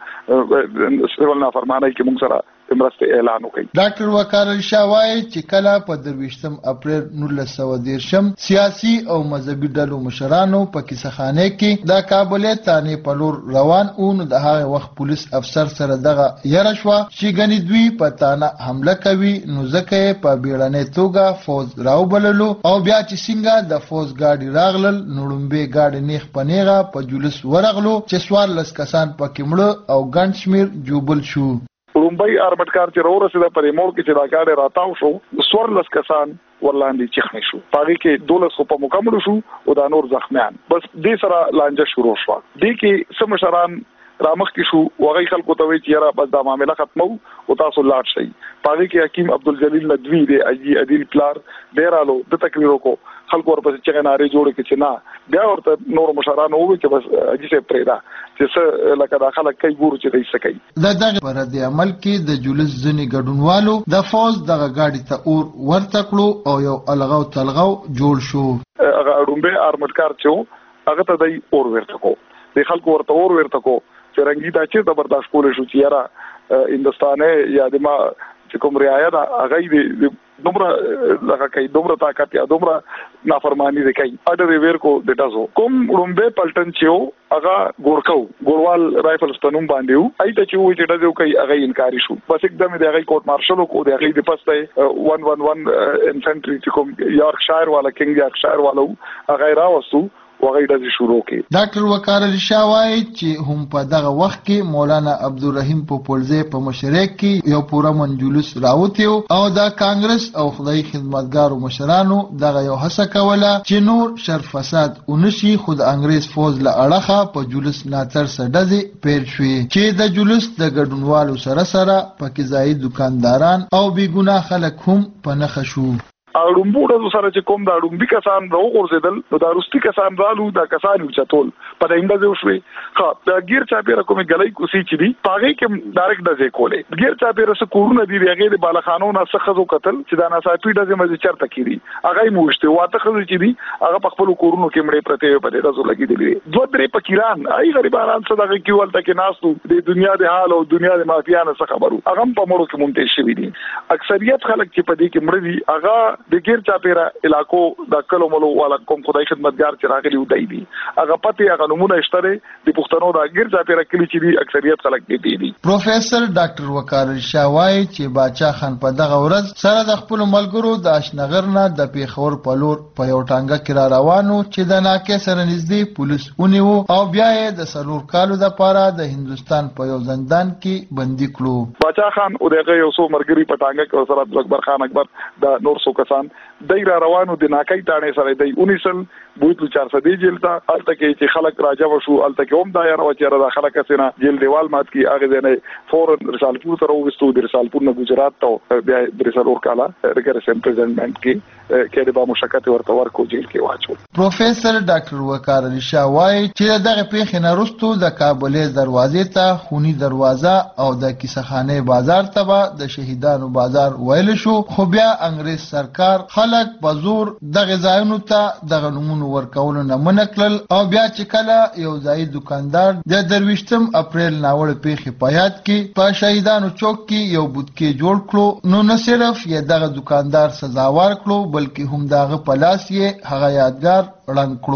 مونږ سرول نه فرمانه کې مونږ سره مرسته اعلان وکړي. ډاکټر وقار علي شاه وایي چې کله په درویشتم اپریل نولس سوه دېرشم سیاسي او مذهبي ډلو مشرانو په کیسهخانه کې د کابلې تانې په لور روان و نو د هغه وخت پولیس افسر سره دغه یره شوه چې ګنې دوی په تانه حمله کوي نو ځکه یې په بیړنۍ توګه فوز راوبللو او بیا چې څنګه د فوز ګاډي راغلل نو لومبې ګاډي نیغ په نیغه په جلوس ورغلو چې څوارلس کسان پکې مړه او ګڼ شمېر جوبل شو. رومبای ارمټکار چې راورسېده پرې موړ کې چې دا ګاډی راتاو شو څوارلس کسان ورلاندې چخنې شو پاغي کې دولس خو په مکمل شو او دا نور زخمیان بس دې سره لانجه شروع شو. دې کې سم مشران رامخ کې شو وغي خلکو ته وی چې یاره بس دا معاملې ختمو او تاسو لاړ شئ. پاغي کې حکیم عبدالجلیل ندوی دی اجي عدیل پلار ډیرالو د تقریرو کو خلکو ورپسې چې ناري جوړ کې چې نه بیا ورته نور مشران وو چې بس اجي سه پرېدا چې څه لکه داخله کوي ګورو چې دای سکی. د دغه پر د عمل کې د جلوس ځنی ګډونوالو د فوز دغه گاډي ته اور ورته کړو او یو الغاو تلغاو جوړ شو. هغه رومبه ارمټکار چې هغه ته د اور ورته کو د خلکو ورته اور ورته کو چې رنګي دا چې زبردست کول شو چې یاره هندستانه یا د ما چې کوم رعایا دا هغه د دومره لکه کوي دومره طاقت یا دومره نافرمانی دی کوي اډر ویر کو دټازو کوم رومبه پلټن چې هغه ګورکاو ګوروال رائفلز په نوم باندې وو ایته چې وې چې دغه کوي هغه انکاری شو بس एकदम د هغه کوټ مارشل کو د هغه د پسته one one one انفنټری چې کوم یارکشایر والا کینګ یارکشایر والا هغه راوستو وغه د شروع کې. ډاکټر وقار علي شاه وایي چې هم په دغه وخت کې مولانا عبدالرحیم پوپلزی په مشرک کې یو پوره منجلوس راوتیو او د کانګرس او خدای خدمتګارو مشرانو دغه یو هڅه کوله چې نور شر فساد ونشي خود انګریز فوز له اړخه په جلوس ناتر سډزي پیل شوې چې د جلوس د ګډونوالو سره سره پکې ځای دکانداران او بی ګناه خلک هم په نخښه شو. اړومبوړو سره چې کوم دا اړومبي کسان راو ورزیدل نو دا روستي کسان رالو دا کسان چتول په دینده جو شوې ها دا غیر چا پیره کومه غلای کوسي چې دی پاغه کې ډایرکټ د ځې کولې غیر چا پیره سره کورونه دی هغه د بالخانو نه څخه قتل چې دا ناصافي د مزه چرته کیږي هغه موشته واته خو چې دی هغه په خپل کورونو کې مړې پرته په دې رازو لګې دی دوه درې پکیران ای غریبانان څخه دغه کیول تک ناسو د دنیا د حال او دنیا د مافیانو څخه خبرو هغه په مړو کې مونږ شوی دي اکثریت خلک چې په دې کې مړ دي هغه د غیر چا پیرا علاقو د کلو ملو والا کوم خدای خدمتګار چې راغلي ودای دي هغه پته هغه نمونه اشتره د پښتنو د غیر چا پیرا کلی چې دي اکثریت خلک دي دي. پروفیسور ډاکټر وقار علي شاه وایي چې باچا خان په دغه ورځ سره د خپل ملګرو د اشنغر نه د پیښور په لور په یو ټانګه کې را روانو چې د ناکې سره نږدې پولیس ونیو او بیا یې د سلور کالو لپاره د هندستان په یو زندان کې بندي کړو. باچا خان او دغه یو څو مرګري په ټانګه کې سره اکبر خان اکبر د نور څو کسان دای را روانو د ناکای تانه سره دای اونیسل بوتلو چار سو دی جیل تا الته کې چې خلک راځو شو الته کې هم دا یاره و چې را خلک سينه جیل دیوال مات کی هغه نه فورن رسالپور ته وروستو د رسالپور نه گجرات ته بیا د رسالور کالا رګر سنټرزنمنت کې کې د با مشکات ورته ورکو جیل کې واچو. پروفیسور ډاکټر وقار علي شاه وایي چې دغه پیښې نه وروسته د کابلې دروازې ته خونی دروازه او د کیسهخانه بازار ته د شهیدانو بازار ویل شو خو بیا انګریز سرکار خلک په زور دغه ځایونو ته دغه نمونه ورکول نه منکل او بیا چې کله یو ځای دکاندار د درويشتم اپریل ناوړ پیښې په یاد کې په شهیدانو چوک کې یو بوتکې جوړ کړو نو نه صرف یې دغه دکاندار سزاوار کړو بلکې هم دغه پلاس یې هغه یادګار وړاندې کړو.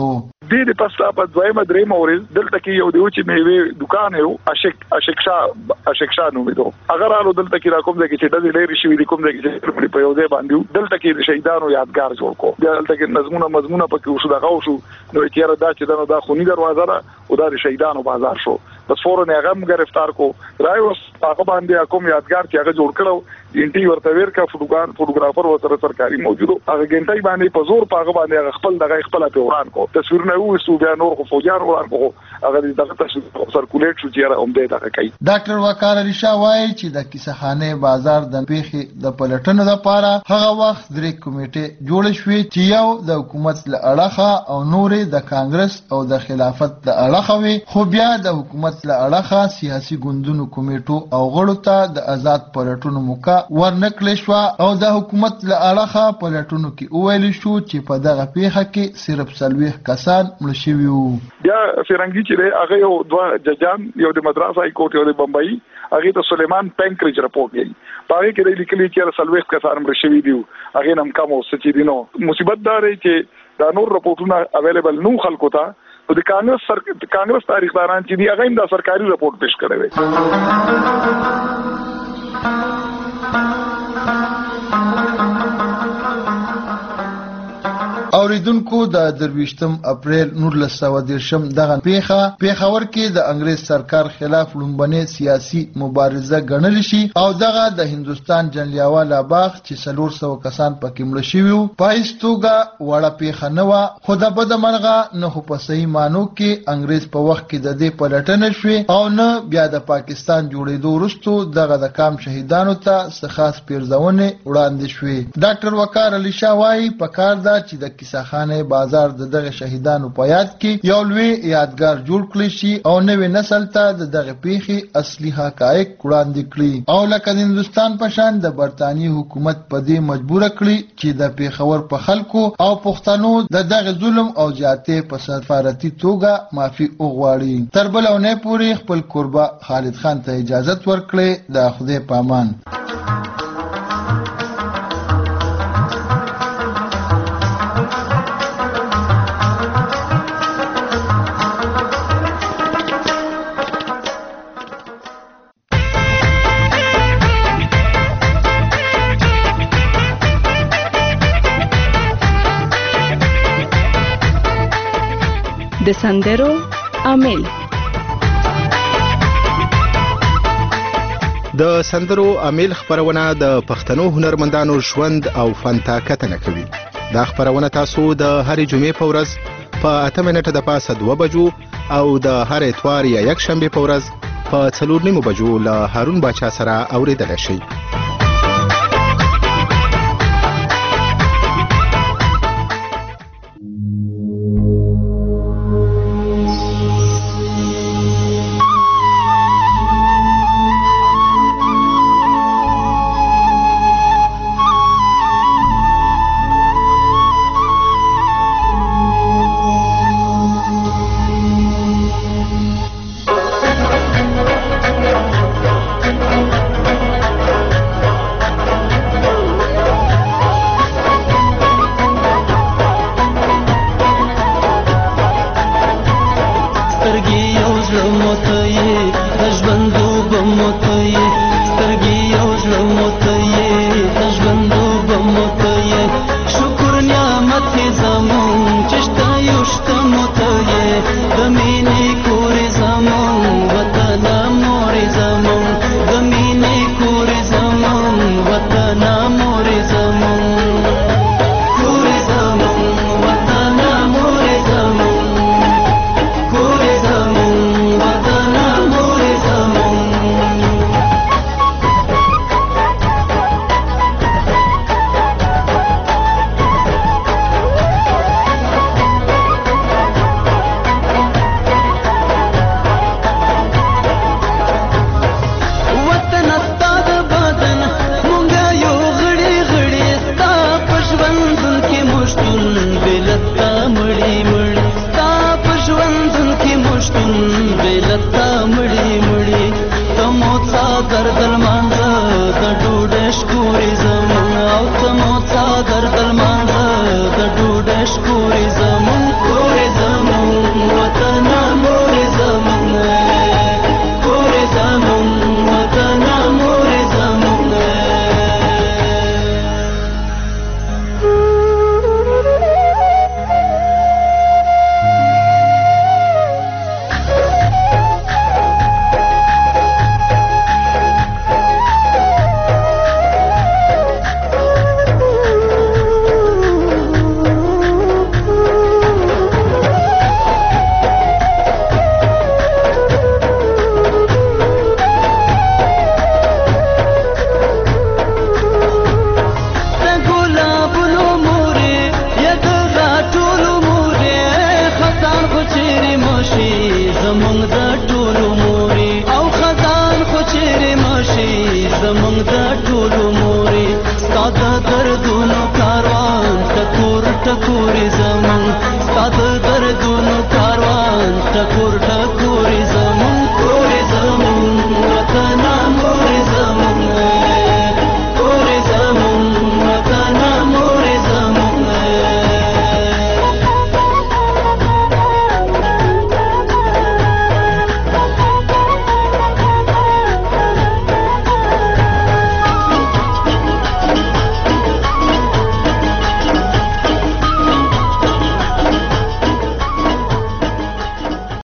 دې د پستا په دویمه درېمه ورځ دلته کې یو دیو چې میوه دکان یو اشک اشکشا اشکشا نو میدو اگر الو دلته کې راکوم د کې چې د لري شوی د کوم د کې په یو ځای باندې دلته کې د شهیدانو یادګار جوړ کو دلته کې نظمونه مضمونه پکې وشو دغه وشو نو چې را دا چې دا د خونی دروازه را او د شهیدانو بازار شو بس فورن هغه هم گرفتار کو رايوس هغه باندې کوم یادګار چې هغه جوړ کړو انټي ورته ورکا فوټوګرافر فوټوګرافر وسره سرکاري موجودو هغه ګنټي باندې په زور پاغه باندې خپل دغه خپل په وران کو تصویرونه وو بیا نور خو فوجان وران کو هغه دغه تصویر سرکولیټ شو چې را اومده دغه کوي ډاکټر وقار علي شاه وایي چې د کیسهخانه بازار د پیخي د پلټنو لپاره هغه وخت درې کمیټې جوړ شوې چې یو د حکومت له اړخه او نورې د کانګرس او د خلافت له اړخه وي خو بیا د حکومت له اړخه سیاسي ګوندونو کمیټو او غړو ته د آزاد پلټنو موقع ورنکړل شو او د حکومت له اړخه پلټنو کې ویل شو چې په دغه پیښه کې صرف سلويخ کسان مړ شوي وو بیا فرنګي چې هغه یو دوه ججان یو د مدراس های کورټ یو د بمبئی هغه ته سلیمان پینکریج رپورټ دی پاره کې لیکلي چې سلويخ کسان مړ شوي دي هغه نم کوم څه چې دینو مصیبت دار چې دا نور رپورټونه اویلیبل نو خلکو ته د کانګرس سر کانګرس تاریخداران چې دی هغه هم دا سرکاري رپورټ پیش کړی وي اوریدونکو د درویشتم اپریل نولس سوه دیرشم دغه پیښه پیښور کې د انګریز سرکار خلاف لومبنه سیاسي مبارزه ګڼل شي او دغه د هندستان جنلیاواله باغ چې څلور سوه کسان پکې مړ شوي وو په هیڅ توګه وړه پیښه نه وه خو د بده مرغه نه خو په صحیح معنو کې انګریز په وخت کې د دې پلټنه شوې او نه بیا د پاکستان جوړېدو وروستو دغه د کام شهیدانو ته څه خاص پیرزونې وړاندې شوې ډاکټر وقار علي شاه وایي پکار ده چې د کیسهخانه بازار د دغه شهیدانو په یاد کې یو لوی یادګار جوړ کړی شي او نوې نسل ته د دغه پیښې اصلي حقایق وړاندې کړي او لکه د هندستان په شان د برتانیې حکومت په دې مجبور کړي چې د پیښور په خلکو او پښتنو د دغه ظلم او جاتې په سفارتي توګه معافي وغواړي تر بل اونۍ پورې خپل قربا خالد خان ته اجازه ورکړي د خدای پامان د سندرو عامل د سندرو عامل خبرونه د پښتنو هنرمندانو ژوند او فن ته کتنه کوي دا خبرونه تاسو د هرې جمعې په ورځ په اته منټه د پاسه دوه بجو او د هر اتوار یا یک شنبه په ورځ په څلور نیمو بجو له هارون باچا سره اوریدل شي شکر نعمت زمون چشتا یشتا متایه دمین